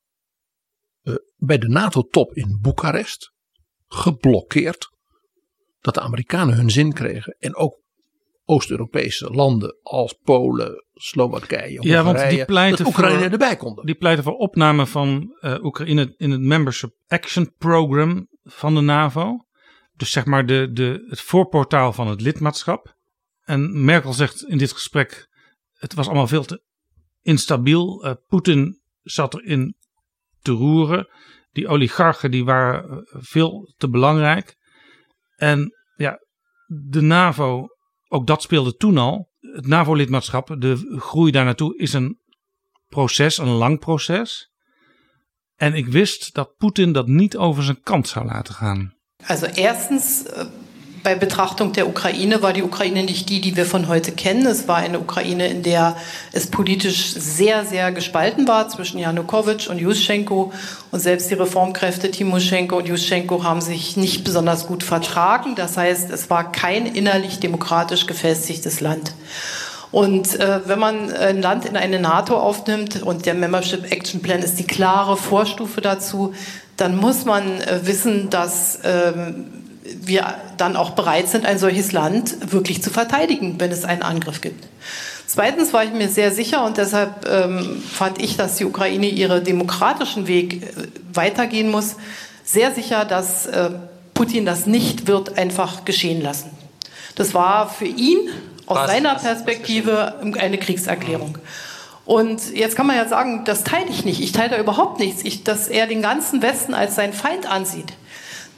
uh, bij de NATO-top in Boekarest geblokkeerd dat de Amerikanen hun zin kregen. En ook Oost-Europese landen als Polen, Slowakije, Hongarije, ja, want die pleiten dat Oekraïne voor, erbij konden. Die pleiten voor opname van uh, Oekraïne in het Membership Action Program van de NAVO. Dus zeg maar de, de, het voorportaal van het lidmaatschap. En Merkel zegt in dit gesprek, het was allemaal veel te instabiel. Uh, Poetin zat erin te roeren. Die oligarchen die waren veel te belangrijk. En ja, de NAVO, ook dat speelde toen al. Het NAVO-lidmaatschap, de groei daar naartoe is een proces, een lang proces. En ik wist dat Poetin dat niet over zijn kant zou laten gaan. Also erstens, bei Betrachtung der Ukraine war die Ukraine nicht die, die wir von heute kennen. Es war eine Ukraine, in der es politisch sehr, sehr gespalten war zwischen Janukowitsch und Juschenko. Und selbst die Reformkräfte Timoschenko und Juschenko haben sich nicht besonders gut vertragen. Das heißt, es war kein innerlich demokratisch gefestigtes Land. Und äh, wenn man ein Land in eine NATO aufnimmt und der Membership Action Plan ist die klare Vorstufe dazu, dann muss man äh, wissen, dass ähm, wir dann auch bereit sind, ein solches Land wirklich zu verteidigen, wenn es einen Angriff gibt. Zweitens war ich mir sehr sicher und deshalb ähm, fand ich, dass die Ukraine ihren demokratischen Weg äh, weitergehen muss, sehr sicher, dass äh, Putin das nicht wird einfach geschehen lassen. Das war für ihn aus was, seiner Perspektive eine Kriegserklärung. Und jetzt kann man ja sagen, das teile ich nicht. Ich teile da überhaupt nichts. Ich, dass er den ganzen Westen als seinen Feind ansieht.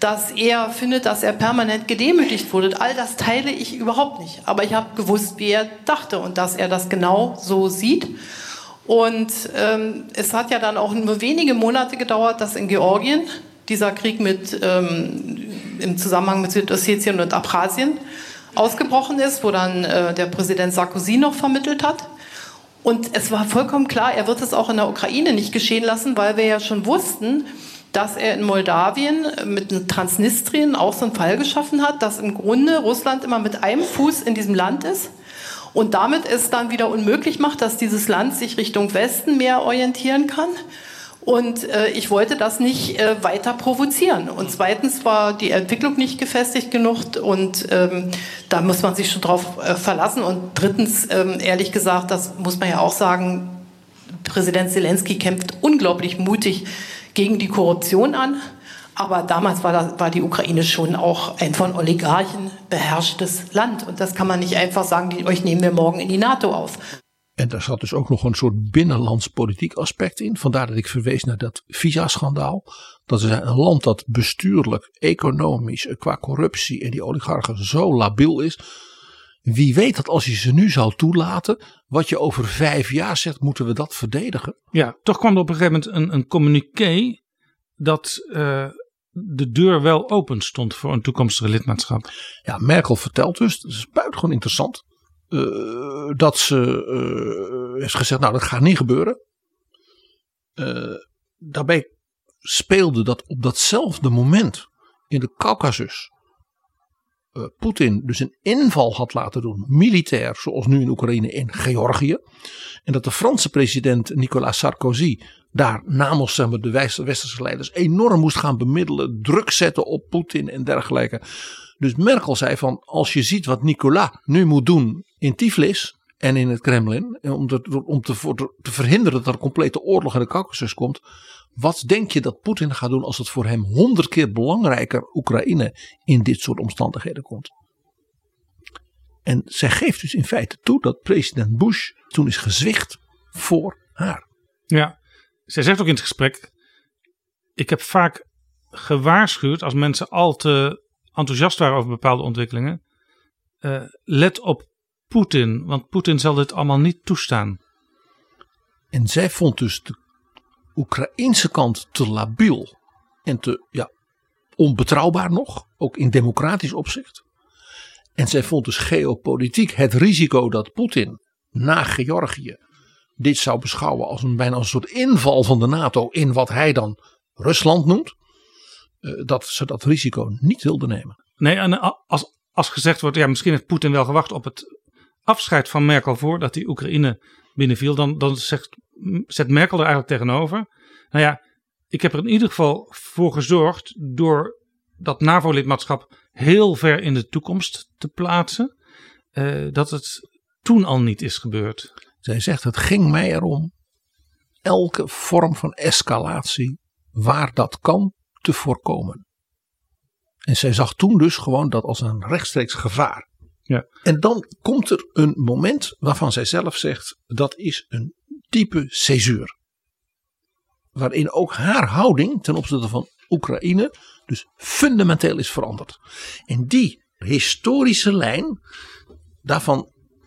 dass er findet, dass er permanent gedemütigt wurde. All das teile ich überhaupt nicht. Aber ich habe gewusst, wie er dachte und dass er das genau so sieht. Und ähm, es hat ja dann auch nur wenige Monate gedauert, dass in Georgien dieser Krieg mit, ähm, im Zusammenhang mit Südossetien und Abchasien ausgebrochen ist, wo dann äh, der Präsident Sarkozy noch vermittelt hat. Und es war vollkommen klar, er wird es auch in der Ukraine nicht geschehen lassen, weil wir ja schon wussten, dass er in Moldawien mit Transnistrien auch so einen Fall geschaffen hat, dass im Grunde Russland immer mit einem Fuß in diesem Land ist und damit es dann wieder unmöglich macht, dass dieses Land sich Richtung Westen mehr orientieren kann. Und äh, ich wollte das nicht äh, weiter provozieren. Und zweitens war die Entwicklung nicht gefestigt genug und ähm, da muss man sich schon drauf äh, verlassen. Und drittens, ähm, ehrlich gesagt, das muss man ja auch sagen, Präsident Zelensky kämpft unglaublich mutig gegen die Korruption an. Aber damals war, das, war die Ukraine schon auch ein von Oligarchen beherrschtes Land. Und das kann man nicht einfach sagen, die, euch nehmen wir morgen in die NATO auf. En daar zat dus ook nog een soort binnenlands politiek aspect in. Vandaar dat ik verwees naar dat visa-schandaal. Dat is een land dat bestuurlijk, economisch, qua corruptie en die oligarchen zo labiel is. Wie weet dat als je ze nu zou toelaten, wat je over vijf jaar zegt, moeten we dat verdedigen? Ja, toch kwam er op een gegeven moment een, een communiqué dat uh, de deur wel open stond voor een toekomstige lidmaatschap. Ja, Merkel vertelt dus, dat is buitengewoon interessant. Uh, dat ze uh, heeft gezegd, nou dat gaat niet gebeuren. Uh, daarbij speelde dat op datzelfde moment in de Caucasus uh, Poetin dus een inval had laten doen, militair, zoals nu in Oekraïne, in Georgië. En dat de Franse president Nicolas Sarkozy daar namens zeg maar, de westerse leiders enorm moest gaan bemiddelen, druk zetten op Poetin en dergelijke. Dus Merkel zei van, als je ziet wat Nicolas nu moet doen in Tiflis en in het Kremlin, om, te, om te, voor, te verhinderen dat er een complete oorlog in de Caucasus komt, wat denk je dat Poetin gaat doen als het voor hem honderd keer belangrijker Oekraïne in dit soort omstandigheden komt? En zij geeft dus in feite toe dat president Bush toen is gezwicht voor haar. Ja, zij zegt ook in het gesprek, ik heb vaak gewaarschuwd als mensen al te enthousiast waren over bepaalde ontwikkelingen. Uh, let op Poetin, want Poetin zal dit allemaal niet toestaan. En zij vond dus de Oekraïense kant te labiel en te ja, onbetrouwbaar nog, ook in democratisch opzicht. En zij vond dus geopolitiek het risico dat Poetin na Georgië dit zou beschouwen als een bijna een soort inval van de NATO in wat hij dan Rusland noemt. Uh, dat ze dat risico niet wilden nemen. Nee, en als, als gezegd wordt, ja, misschien heeft Poetin wel gewacht op het afscheid van Merkel voordat die Oekraïne binnenviel, dan, dan zegt, zet Merkel er eigenlijk tegenover. Nou ja, ik heb er in ieder geval voor gezorgd door dat NAVO-lidmaatschap heel ver in de toekomst te plaatsen, uh, dat het toen al niet is gebeurd. Zij zegt, het ging mij erom elke vorm van escalatie waar dat kan te voorkomen. En zij zag toen dus gewoon dat als een rechtstreeks gevaar. Ja. En dan komt er een moment waarvan zij zelf zegt, dat is een diepe césuur. Waarin ook haar houding ten opzichte van Oekraïne dus fundamenteel is veranderd. En die historische lijn, daarvan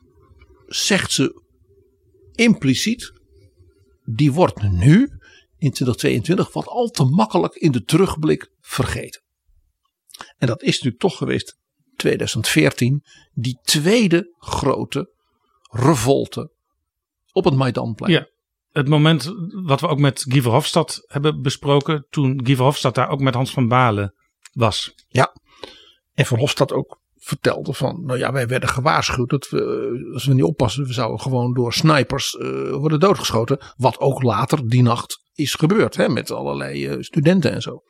zegt ze impliciet, die wordt nu in twintig tweeëntwintig wat al te makkelijk in de terugblik vergeten. En dat is natuurlijk toch geweest twintig veertien, die tweede grote revolte op het Maidanplein. Ja, het moment wat we ook met Guy Verhofstadt hebben besproken, toen Guy Verhofstadt daar ook met Hans van Balen was. Ja, en Verhofstadt ook vertelde van, nou ja, wij werden gewaarschuwd dat we, als we niet oppassen, we zouden gewoon door snipers uh, worden doodgeschoten. Wat ook later die nacht is gebeurd, hè, met allerlei uh, studenten en zo.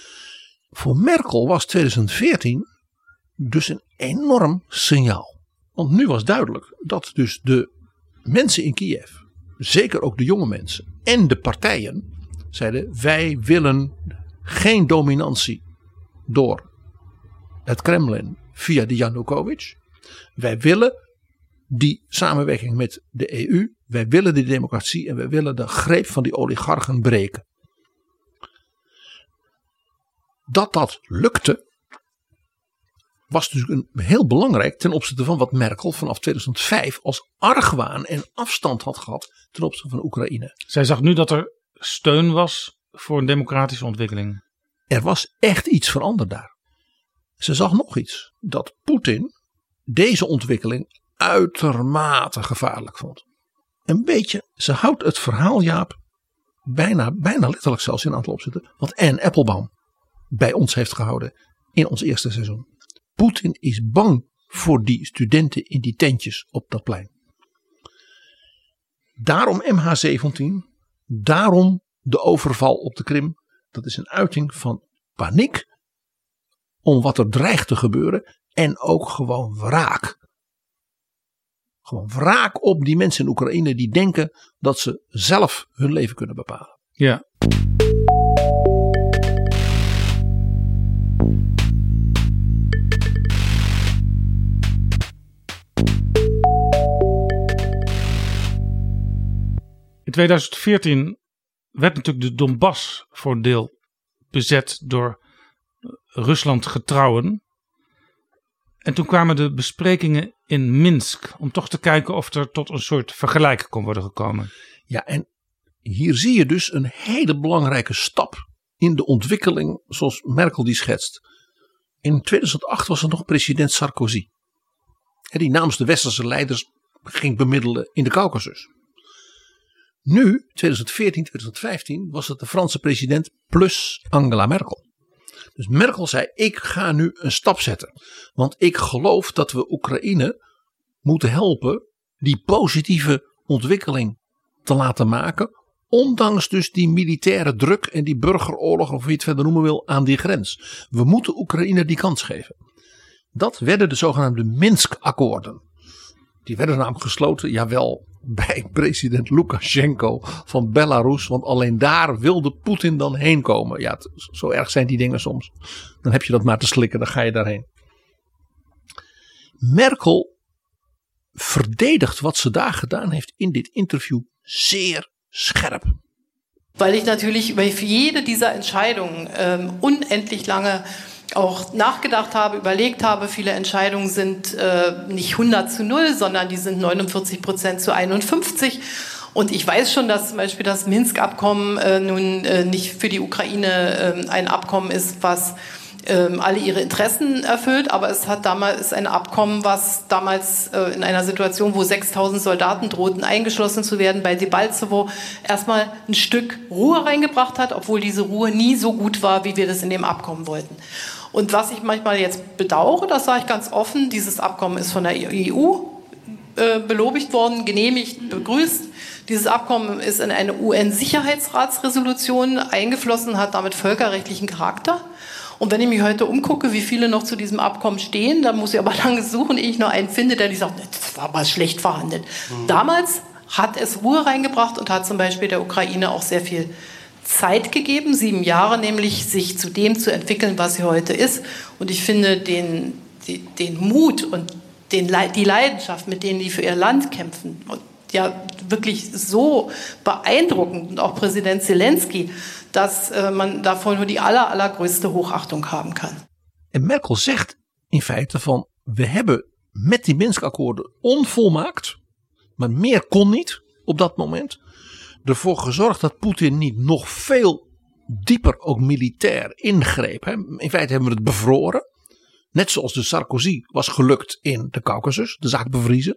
Voor Merkel was twintig veertien dus een enorm signaal. Want nu was duidelijk dat dus de mensen in Kiev, zeker ook de jonge mensen en de partijen, zeiden, wij willen geen dominantie door het Kremlin via de Yanukovych. Wij willen die samenwerking met de E U. Wij willen die democratie en wij willen de greep van die oligarchen breken. Dat dat lukte was dus een heel belangrijk ten opzichte van wat Merkel vanaf tweeduizend vijf als argwaan en afstand had gehad ten opzichte van Oekraïne. Zij zag nu dat er steun was voor een democratische ontwikkeling. Er was echt iets veranderd daar. Ze zag nog iets, dat Poetin deze ontwikkeling uitermate gevaarlijk vond. Een beetje, ze houdt het verhaal, Jaap, bijna, bijna letterlijk zelfs in een aantal opzetten, wat Anne Applebaum bij ons heeft gehouden in ons eerste seizoen. Poetin is bang voor die studenten in die tentjes op dat plein. Daarom M H zeventien, daarom de overval op de Krim. Dat is een uiting van paniek om wat er dreigt te gebeuren en ook gewoon wraak. Gewoon wraak op die mensen in Oekraïne die denken dat ze zelf hun leven kunnen bepalen. Ja. In tweeduizend veertien werd natuurlijk de Donbass voor een deel bezet door Rusland getrouwen. En toen kwamen de besprekingen in Minsk om toch te kijken of er tot een soort vergelijk kon worden gekomen. Ja, en hier zie je dus een hele belangrijke stap in de ontwikkeling zoals Merkel die schetst. In tweeduizend acht was er nog president Sarkozy. Die namens de westerse leiders ging bemiddelen in de Caucasus. Nu, tweeduizend veertien, tweeduizend vijftien, was het de Franse president plus Angela Merkel. Dus Merkel zei, ik ga nu een stap zetten. Want ik geloof dat we Oekraïne moeten helpen die positieve ontwikkeling te laten maken. Ondanks dus die militaire druk en die burgeroorlog, of wie je het verder noemen wil, aan die grens. We moeten Oekraïne die kans geven. Dat werden de zogenaamde Minsk-akkoorden. Die werden namelijk gesloten, jawel, bij president Lukashenko van Belarus. Want alleen daar wilde Poetin dan heen komen. Ja, het, zo erg zijn die dingen soms. Dan heb je dat maar te slikken, dan ga je daarheen. Merkel verdedigt wat ze daar gedaan heeft in dit interview zeer scherp. Weil ich natürlich über jede dieser Entscheidungen ähm, unendlich lange auch nachgedacht habe, überlegt habe. Viele Entscheidungen sind äh, nicht hundert zu null, sondern die sind neunundvierzig Prozent zu einundfünfzig. Und ich weiß schon, dass zum Beispiel das Minsk-Abkommen äh, nun äh, nicht für die Ukraine äh, ein Abkommen ist, was äh, alle ihre Interessen erfüllt, aber es hat damals ist ein Abkommen, was damals äh, in einer Situation, wo sechstausend Soldaten drohten, eingeschlossen zu werden, bei Debaltsevo erstmal ein Stück Ruhe reingebracht hat, obwohl diese Ruhe nie so gut war, wie wir das in dem Abkommen wollten. Und was ich manchmal jetzt bedauere, das sage ich ganz offen, dieses Abkommen ist von der E U äh, belobigt worden, genehmigt, begrüßt. Dieses Abkommen ist in eine U N-Sicherheitsratsresolution eingeflossen, hat damit völkerrechtlichen Charakter. Und wenn ich mich heute umgucke, wie viele noch zu diesem Abkommen stehen, dann muss ich aber lange suchen, ehe ich noch einen finde, der sagt, das war aber schlecht verhandelt. Mhm. Damals hat es Ruhe reingebracht und hat zum Beispiel der Ukraine auch sehr viel Zeit gegeben, sieben Jahre nämlich, sich zu dem zu entwickeln, was sie heute ist. Und ich finde den, die, den Mut und den, die Leidenschaft, mit denen die für ihr Land kämpfen, und ja wirklich so beeindruckend, und auch Präsident Zelensky, dass äh, man davon nur die aller, allergrößte Hochachtung haben kann. En Merkel zegt in feite van, we hebben met die Minsk-akkoorden onvolmaakt, maar meer kon niet op dat moment, ervoor gezorgd dat Poetin niet nog veel dieper ook militair ingreep. In feite hebben we het bevroren. Net zoals de Sarkozy was gelukt in de Caucasus, de zaak bevriezen.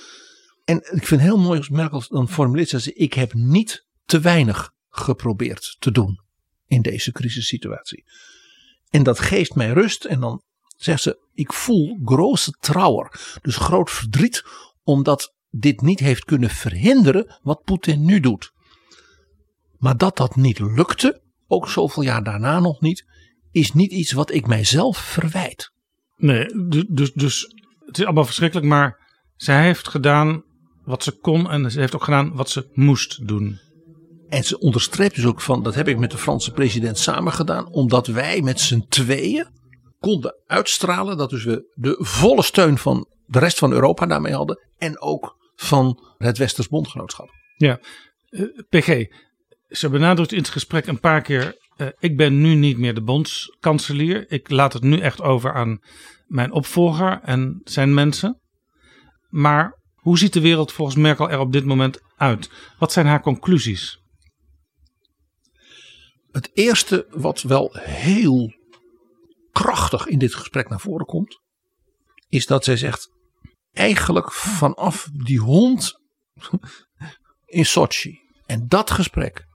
En ik vind het heel mooi als Merkel dan formuleert, ze ik heb niet te weinig geprobeerd te doen in deze crisissituatie. En dat geeft mij rust. En dan zegt ze, ik voel grote trauer, dus groot verdriet, omdat dit niet heeft kunnen verhinderen wat Poetin nu doet. Maar dat dat niet lukte, ook zoveel jaar daarna nog niet, is niet iets wat ik mijzelf verwijt. Nee, dus, dus het is allemaal verschrikkelijk, maar zij heeft gedaan wat ze kon en ze heeft ook gedaan wat ze moest doen. En ze onderstreept dus ook van, dat heb ik met de Franse president samen gedaan, omdat wij met z'n tweeën konden uitstralen dat dus we de volle steun van de rest van Europa daarmee hadden en ook van het Westers bondgenootschap. Ja, uh, P G, ze benadrukt in het gesprek een paar keer Uh, ik ben nu niet meer de bondskanselier. Ik laat het nu echt over aan mijn opvolger en zijn mensen. Maar hoe ziet de wereld volgens Merkel er op dit moment uit? Wat zijn haar conclusies? Het eerste wat wel heel krachtig in dit gesprek naar voren komt, is dat zij zegt, eigenlijk vanaf die hond in Sochi en dat gesprek,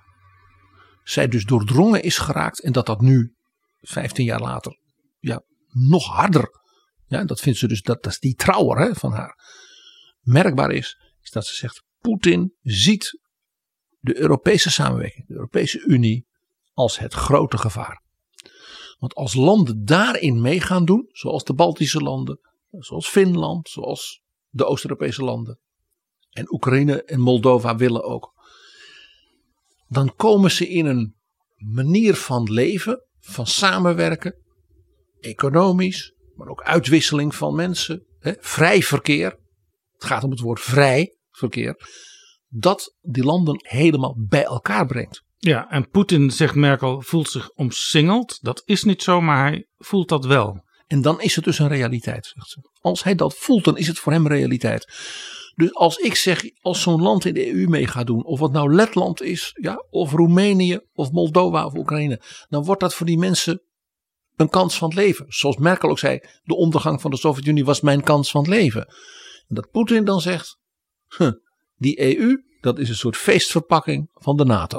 zij dus doordrongen is geraakt en dat dat nu, vijftien jaar later, ja, nog harder, ja, dat vindt ze dus, dat, dat is die trouwer hè, van haar, merkbaar is, is dat ze zegt, Poetin ziet de Europese samenwerking, de Europese Unie, als het grote gevaar. Want als landen daarin mee gaan doen, zoals de Baltische landen, zoals Finland, zoals de Oost-Europese landen, en Oekraïne en Moldova willen ook, dan komen ze in een manier van leven, van samenwerken, economisch, maar ook uitwisseling van mensen, hè, vrij verkeer. Het gaat om het woord vrij verkeer, dat die landen helemaal bij elkaar brengt. Ja, en Poetin, zegt Merkel, voelt zich omsingeld. Dat is niet zo, maar hij voelt dat wel. En dan is het dus een realiteit, zegt ze. Als hij dat voelt, dan is het voor hem realiteit. Dus als ik zeg, als zo'n land in de E U mee gaat doen, of het nou Letland is, ja, of Roemenië, of Moldova of Oekraïne, dan wordt dat voor die mensen een kans van het leven. Zoals Merkel ook zei, de ondergang van de Sovjet-Unie was mijn kans van het leven. En dat Poetin dan zegt, huh, die E U, dat is een soort feestverpakking van de NATO.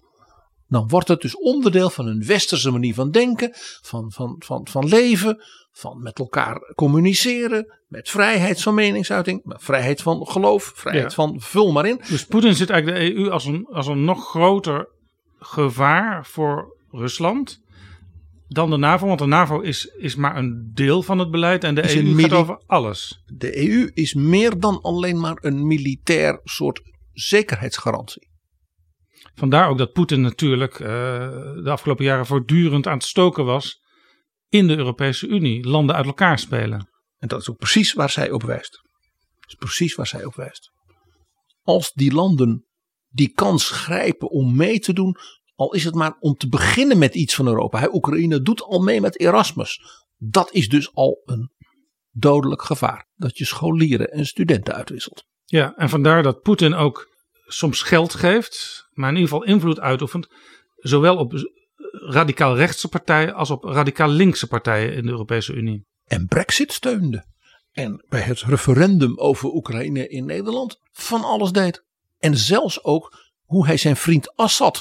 Dan wordt het dus onderdeel van een westerse manier van denken, van, van, van, van leven, van met elkaar communiceren, met vrijheid van meningsuiting, met vrijheid van geloof, vrijheid ja. van vul maar in. Dus Poetin ziet eigenlijk de E U als een, als een nog groter gevaar voor Rusland dan de NAVO, want de NAVO is, is maar een deel van het beleid en de E U mili- gaat over alles. De E U is meer dan alleen maar een militair soort zekerheidsgarantie. Vandaar ook dat Poetin natuurlijk uh, de afgelopen jaren voortdurend aan het stoken was in de Europese Unie. Landen uit elkaar spelen. En dat is ook precies waar zij op wijst. Dat is precies waar zij op wijst. Als die landen die kans grijpen om mee te doen, al is het maar om te beginnen met iets van Europa. Hij, Oekraïne doet al mee met Erasmus. Dat is dus al een dodelijk gevaar. Dat je scholieren en studenten uitwisselt. Ja, en vandaar dat Poetin ook soms geld geeft, maar in ieder geval invloed uitoefent, zowel op radicaal rechtse partijen als op radicaal linkse partijen in de Europese Unie. En Brexit steunde. En bij het referendum over Oekraïne in Nederland van alles deed. En zelfs ook hoe hij zijn vriend Assad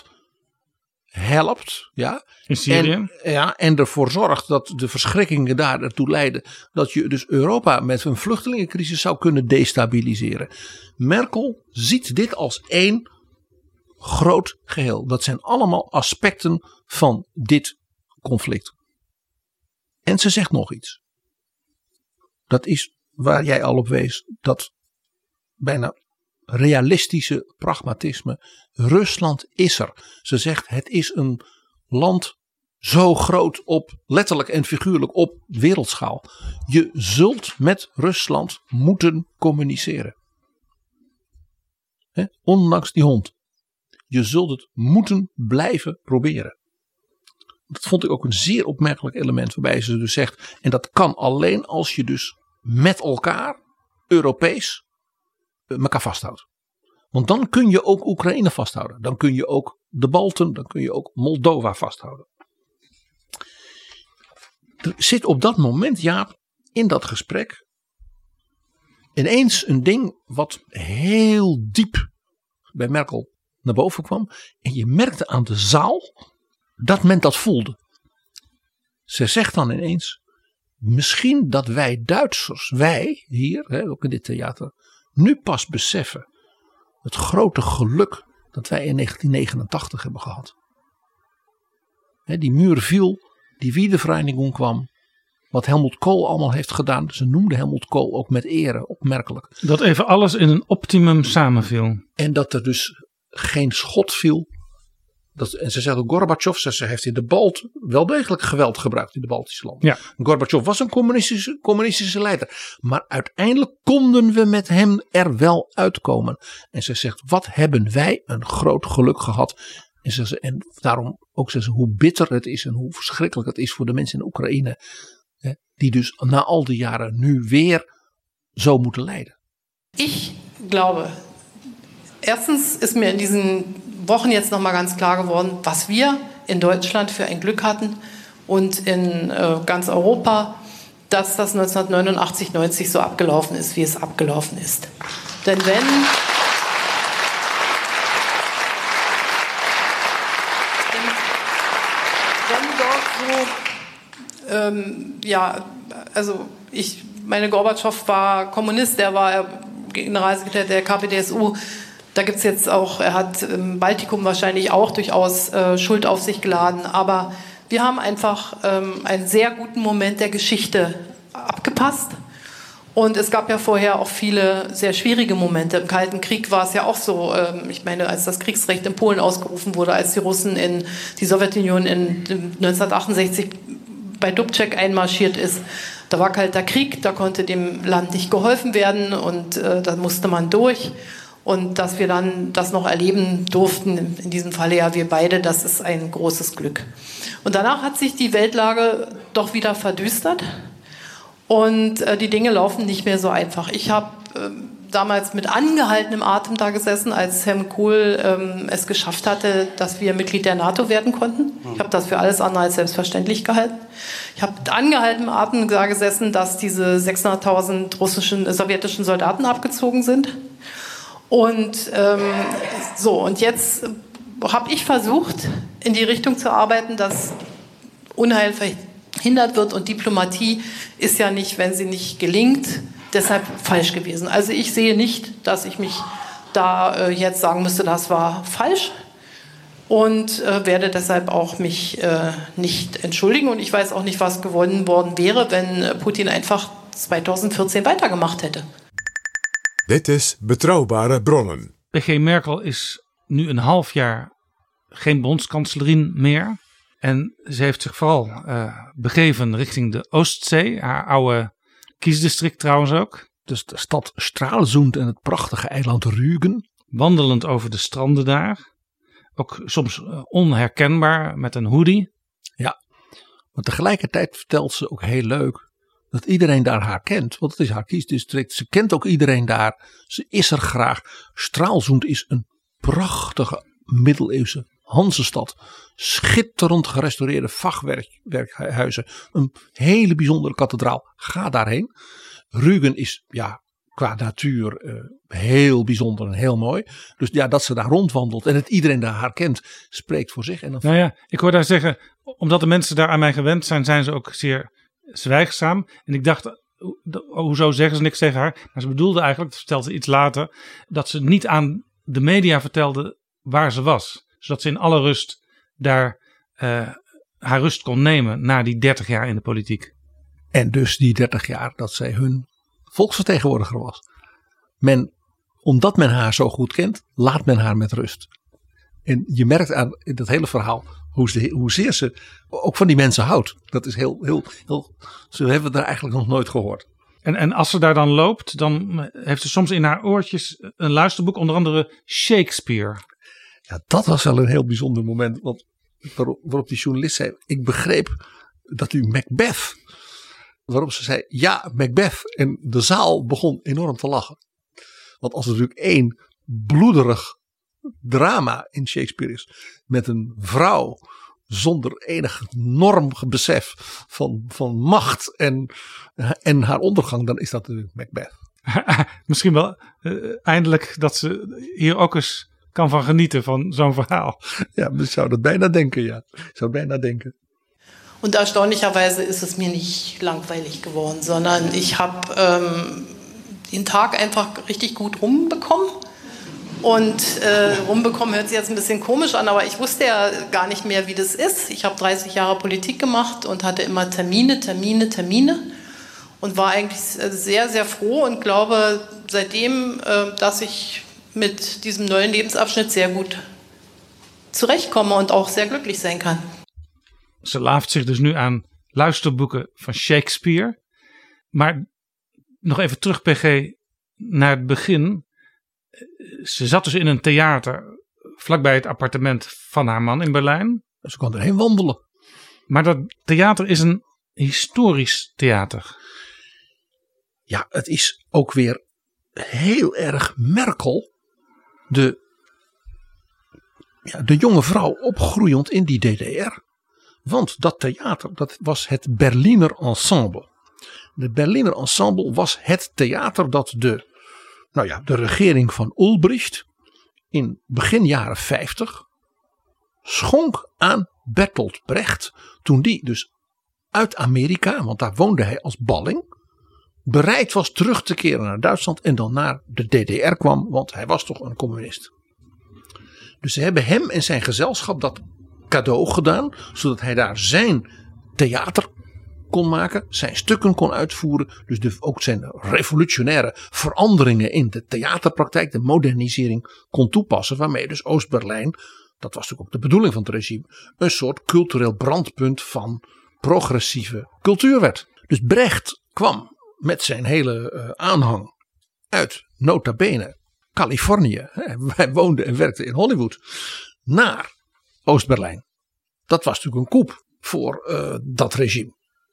helpt. Ja, in Syrië. En, ja, en ervoor zorgt dat de verschrikkingen daar ertoe leiden dat je dus Europa met een vluchtelingencrisis zou kunnen destabiliseren. Merkel ziet dit als één groot geheel. Dat zijn allemaal aspecten van dit conflict. En ze zegt nog iets. Dat is waar jij al op wees. Dat bijna realistische pragmatisme. Rusland is er. Ze zegt het is een land zo groot op letterlijk en figuurlijk op wereldschaal. Je zult met Rusland moeten communiceren. He, ondanks die hond. Je zult het moeten blijven proberen. Dat vond ik ook een zeer opmerkelijk element waarbij ze dus zegt. En dat kan alleen als je dus met elkaar, Europees, elkaar vasthoudt. Want dan kun je ook Oekraïne vasthouden. Dan kun je ook de Balten, dan kun je ook Moldova vasthouden. Er zit op dat moment, Jaap, in dat gesprek ineens een ding wat heel diep bij Merkel naar boven kwam. En je merkte aan de zaal dat men dat voelde. Ze zegt dan ineens, misschien dat wij Duitsers, wij hier, hè, ook in dit theater, nu pas beseffen het grote geluk dat wij in negentien negenentachtig hebben gehad. Hè, die muur viel, die Wiedervereinigung kwam. Wat Helmut Kohl allemaal heeft gedaan. Ze noemden Helmut Kohl ook met ere, opmerkelijk. Dat even alles in een optimum samenviel. En dat er dus geen schot viel. Dat, en ze zegt ook Gorbachev, ze, ze heeft in de Balt wel degelijk geweld gebruikt in de Baltische landen. Ja. Gorbachev was een communistische, communistische leider. Maar uiteindelijk konden we met hem er wel uitkomen. En ze zegt, wat hebben wij een groot geluk gehad. En, ze, en daarom ook zeggen hoe bitter het is en hoe verschrikkelijk het is voor de mensen in Oekraïne. Hè, die dus na al die jaren nu weer zo moeten lijden. Ich glaube, erstens ist mir in diesen Wochen jetzt nochmal ganz klar geworden, was wir in Deutschland für ein Glück hatten und in äh, ganz Europa, dass das neunzehnhundertneunundachtzig neunzig so abgelaufen ist, wie es abgelaufen ist. Denn wenn... wenn dort so... Ähm, ja, also ich... meine Gorbatschow war Kommunist, der war Generalsekretär der K P D S U. Da gibt es jetzt auch, er hat im Baltikum wahrscheinlich auch durchaus äh, Schuld auf sich geladen. Aber wir haben einfach ähm, einen sehr guten Moment der Geschichte abgepasst. Und es gab ja vorher auch viele sehr schwierige Momente. Im Kalten Krieg war es ja auch so, ähm, ich meine, als das Kriegsrecht in Polen ausgerufen wurde, als die Russen in die Sowjetunion in neunzehnhundertachtundsechzig bei Dubček einmarschiert ist, da war kalter Krieg, da konnte dem Land nicht geholfen werden und äh, da musste man durch. Und dass wir dann das noch erleben durften, in diesem Falle ja wir beide, das ist ein großes Glück. Und danach hat sich die Weltlage doch wieder verdüstert und äh, die Dinge laufen nicht mehr so einfach. Ich habe äh, damals mit angehaltenem Atem da gesessen, als Helmut Kohl ähm, es geschafft hatte, dass wir Mitglied der NATO werden konnten. Ich habe das für alles andere als selbstverständlich gehalten. Ich habe mit angehaltenem Atem da gesessen, dass diese sechshunderttausend russischen, äh, sowjetischen Soldaten abgezogen sind. Und ähm, so, und jetzt habe ich versucht, in die Richtung zu arbeiten, dass Unheil verhindert wird. Und Diplomatie ist ja nicht, wenn sie nicht gelingt, deshalb falsch gewesen. Also ich sehe nicht, dass ich mich da äh, jetzt sagen müsste, das war falsch. Und äh, werde deshalb auch mich äh, nicht entschuldigen. Und ich weiß auch nicht, was gewonnen worden wäre, wenn äh, Putin einfach zweitausendvierzehn weitergemacht hätte. Dit is Betrouwbare Bronnen. P G Merkel is nu een half jaar geen bondskanslerin meer. En ze heeft zich vooral uh, begeven richting de Oostzee. Haar oude kiesdistrict trouwens ook. Dus de stad Stralsund en het prachtige eiland Rügen. Wandelend over de stranden daar. Ook soms uh, onherkenbaar met een hoodie. Ja, maar tegelijkertijd vertelt ze ook heel leuk dat iedereen daar haar kent. Want het is haar kiesdistrict. Ze kent ook iedereen daar. Ze is er graag. Stralsund is een prachtige middeleeuwse Hansestad. Schitterend gerestaureerde fachwerkhuizen. Een hele bijzondere kathedraal. Ga daarheen. Rügen is ja, qua natuur uh, heel bijzonder en heel mooi. Dus ja, dat ze daar rondwandelt en dat iedereen daar haar kent, spreekt voor zich. En dan... Nou ja, ik hoor daar zeggen, omdat de mensen daar aan mij gewend zijn, zijn ze ook zeer zwijgzaam. En ik dacht, hoezo zeggen ze niks tegen haar? Maar ze bedoelde eigenlijk, dat vertelde ze iets later, dat ze niet aan de media vertelde waar ze was. Zodat ze in alle rust daar uh, haar rust kon nemen na die dertig jaar in de politiek. En dus die dertig jaar dat zij hun volksvertegenwoordiger was. Men, omdat men haar zo goed kent, laat men haar met rust. En je merkt aan in dat hele verhaal hoe ze, hoezeer ze ook van die mensen houdt. Dat is heel, heel, heel, ze hebben daar eigenlijk nog nooit gehoord. En, en als ze daar dan loopt, dan heeft ze soms in haar oortjes een luisterboek, onder andere Shakespeare. Ja, dat was wel een heel bijzonder moment. Want waarop, waarop die journalist zei, ik begreep dat u Macbeth... Waarop ze zei, ja, Macbeth. En de zaal begon enorm te lachen. Want als er natuurlijk één bloederig drama in Shakespeare is. Met een vrouw zonder enig norm besef van, van macht en, en haar ondergang. Dan is dat natuurlijk Macbeth. Misschien wel uh, eindelijk dat ze hier ook eens kan van genieten van zo'n verhaal. Ja, ik zou dat bijna denken, ja. Ik zou bijna denken. Und erstaunlicherweise ist es mir nicht langweilig geworden, sondern ich habe ähm, den Tag einfach richtig gut rumbekommen. Und äh, rumbekommen hört sich jetzt ein bisschen komisch an, aber ich wusste ja gar nicht mehr, wie das ist. Ich habe dreißig Jahre Politik gemacht und hatte immer Termine, Termine, Termine. Und war eigentlich sehr, sehr froh und glaube seitdem, äh, dass ich mit diesem neuen Lebensabschnitt sehr gut zurechtkomme und auch sehr glücklich sein kann. Ze laaft zich dus nu aan luisterboeken van Shakespeare. Maar nog even terug, P G, naar het begin. Ze zat dus in een theater vlakbij het appartement van haar man in Berlijn. Ze kon erheen wandelen. Maar dat theater is een historisch theater. Ja, het is ook weer heel erg Merkel. De, ja, de jonge vrouw opgroeiend in die D D R. Want dat theater, dat was het Berliner Ensemble. De Berliner Ensemble was het theater dat de, nou ja, de regering van Ulbricht in begin jaren vijftig schonk aan Bertolt Brecht. Toen die dus uit Amerika, want daar woonde hij als balling, bereid was terug te keren naar Duitsland en dan naar de D D R kwam, want hij was toch een communist. Dus ze hebben hem en zijn gezelschap dat cadeau gedaan, zodat hij daar zijn theater kon maken, zijn stukken kon uitvoeren, dus de, ook zijn revolutionaire veranderingen in de theaterpraktijk, de modernisering kon toepassen, waarmee dus Oost-Berlijn, dat was natuurlijk ook de bedoeling van het regime, een soort cultureel brandpunt van progressieve cultuur werd. Dus Brecht kwam met zijn hele uh, aanhang uit nota bene Californië, hè, hij woonde en werkte in Hollywood, naar Oost-Berlijn. Dat was natuurlijk een coup voor uh, dat regime.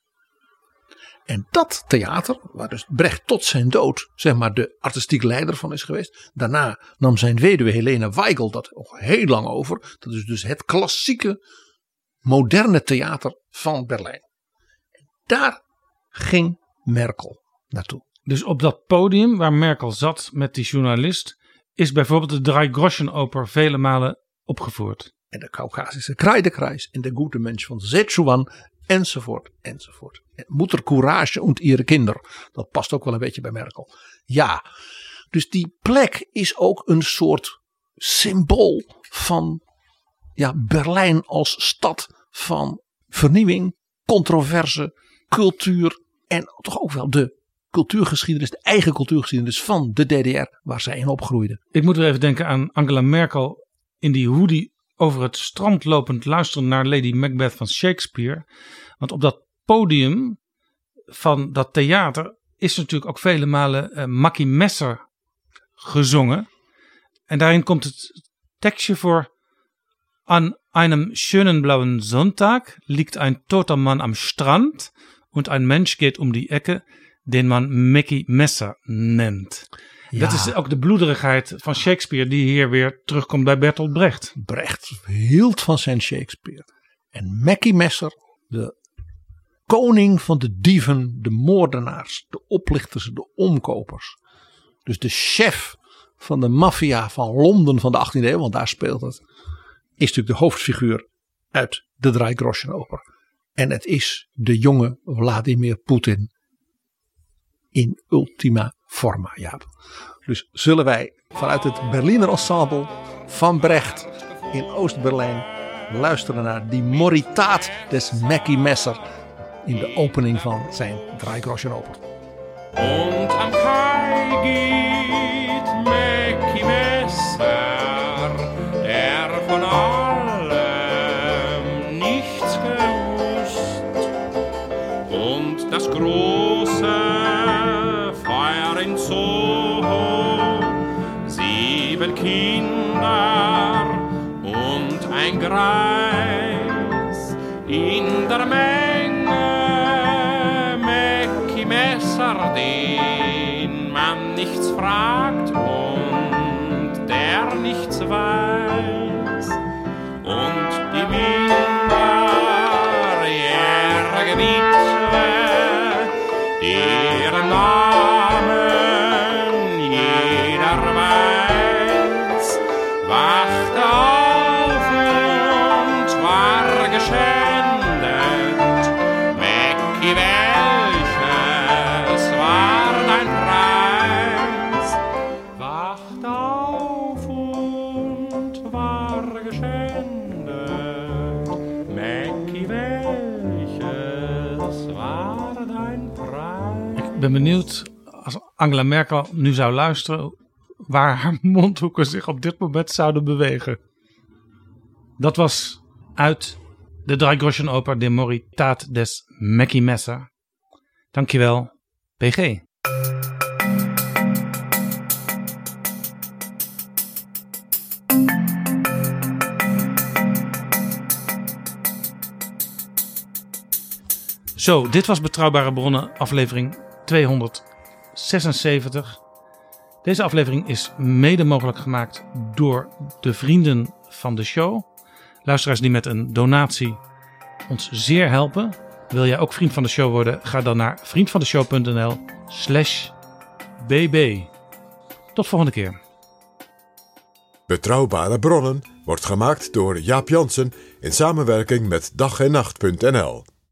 En dat theater, waar dus Brecht tot zijn dood zeg maar de artistiek leider van is geweest. Daarna nam zijn weduwe Helene Weigel dat nog heel lang over. Dat is dus het klassieke moderne theater van Berlijn. En daar ging Merkel naartoe. Dus op dat podium waar Merkel zat met die journalist is bijvoorbeeld de Dreigroschenoper vele malen opgevoerd. En de Kaukasische Kreidekreis en de Goede Mensch van Szechuan enzovoort enzovoort. En Mutter Courage und ihre Kinder. Dat past ook wel een beetje bij Merkel. Ja, dus die plek is ook een soort symbool van ja, Berlijn als stad van vernieuwing, controverse, cultuur en toch ook wel de cultuurgeschiedenis, de eigen cultuurgeschiedenis van de D D R waar zij in opgroeide. Ik moet weer even denken aan Angela Merkel in die hoodie over het strand lopend luisteren naar Lady Macbeth van Shakespeare. Want op dat podium van dat theater is natuurlijk ook vele malen uh, Mackie Messer gezongen. En daarin komt het tekstje voor: An einem schönen blauen Sonntag liegt ein toter Mann am Strand und ein Mensch geht um die Ecke, den man Mackie Messer nennt. Ja. Dat is ook de bloederigheid van Shakespeare die hier weer terugkomt bij Bertolt Brecht. Brecht hield van zijn Shakespeare. En Mackie Messer, de koning van de dieven, de moordenaars, de oplichters, de omkopers. Dus de chef van de maffia van Londen van de achttiende eeuw, want daar speelt het, is natuurlijk de hoofdfiguur uit de Dreigroschenoper. En het is de jonge Vladimir Poetin in ultima forma, Jaap. Dus zullen wij vanuit het Berliner Ensemble van Brecht in Oost-Berlijn luisteren naar die Moritaat des Mackie Messer in de opening van zijn Dreigroschenoper. Und am Kai geht Mackie Messer, der von allem nichts gewusst. Und das große Feuer in Soho, sieben Kinder und ein Greis in der Menge. Mackie Messer, den man nichts fragt und der nichts weiß. Und die minderjährige Witwe, deren Namen jeder weiß, wachte auf und war geschändet. Mackie, welches war dein Preis? Wacht auf und war geschändet. Mackie, welches war dein Preis? Ik ben benieuwd als Angela Merkel nu zou luisteren waar haar mondhoeken zich op dit moment zouden bewegen. Dat was uit de Dreigroschenoper de Moritaat des Mackie Messer. Dankjewel, P G. Zo, dit was Betrouwbare Bronnen, aflevering tweehonderdzesenzeventig. Deze aflevering is mede mogelijk gemaakt door de vrienden van de show. Luisteraars die met een donatie ons zeer helpen. Wil jij ook vriend van de show worden? Ga dan naar vriendvandeshow.nl slash bb. Tot volgende keer. Betrouwbare Bronnen wordt gemaakt door Jaap Jansen in samenwerking met dag en nacht punt n l.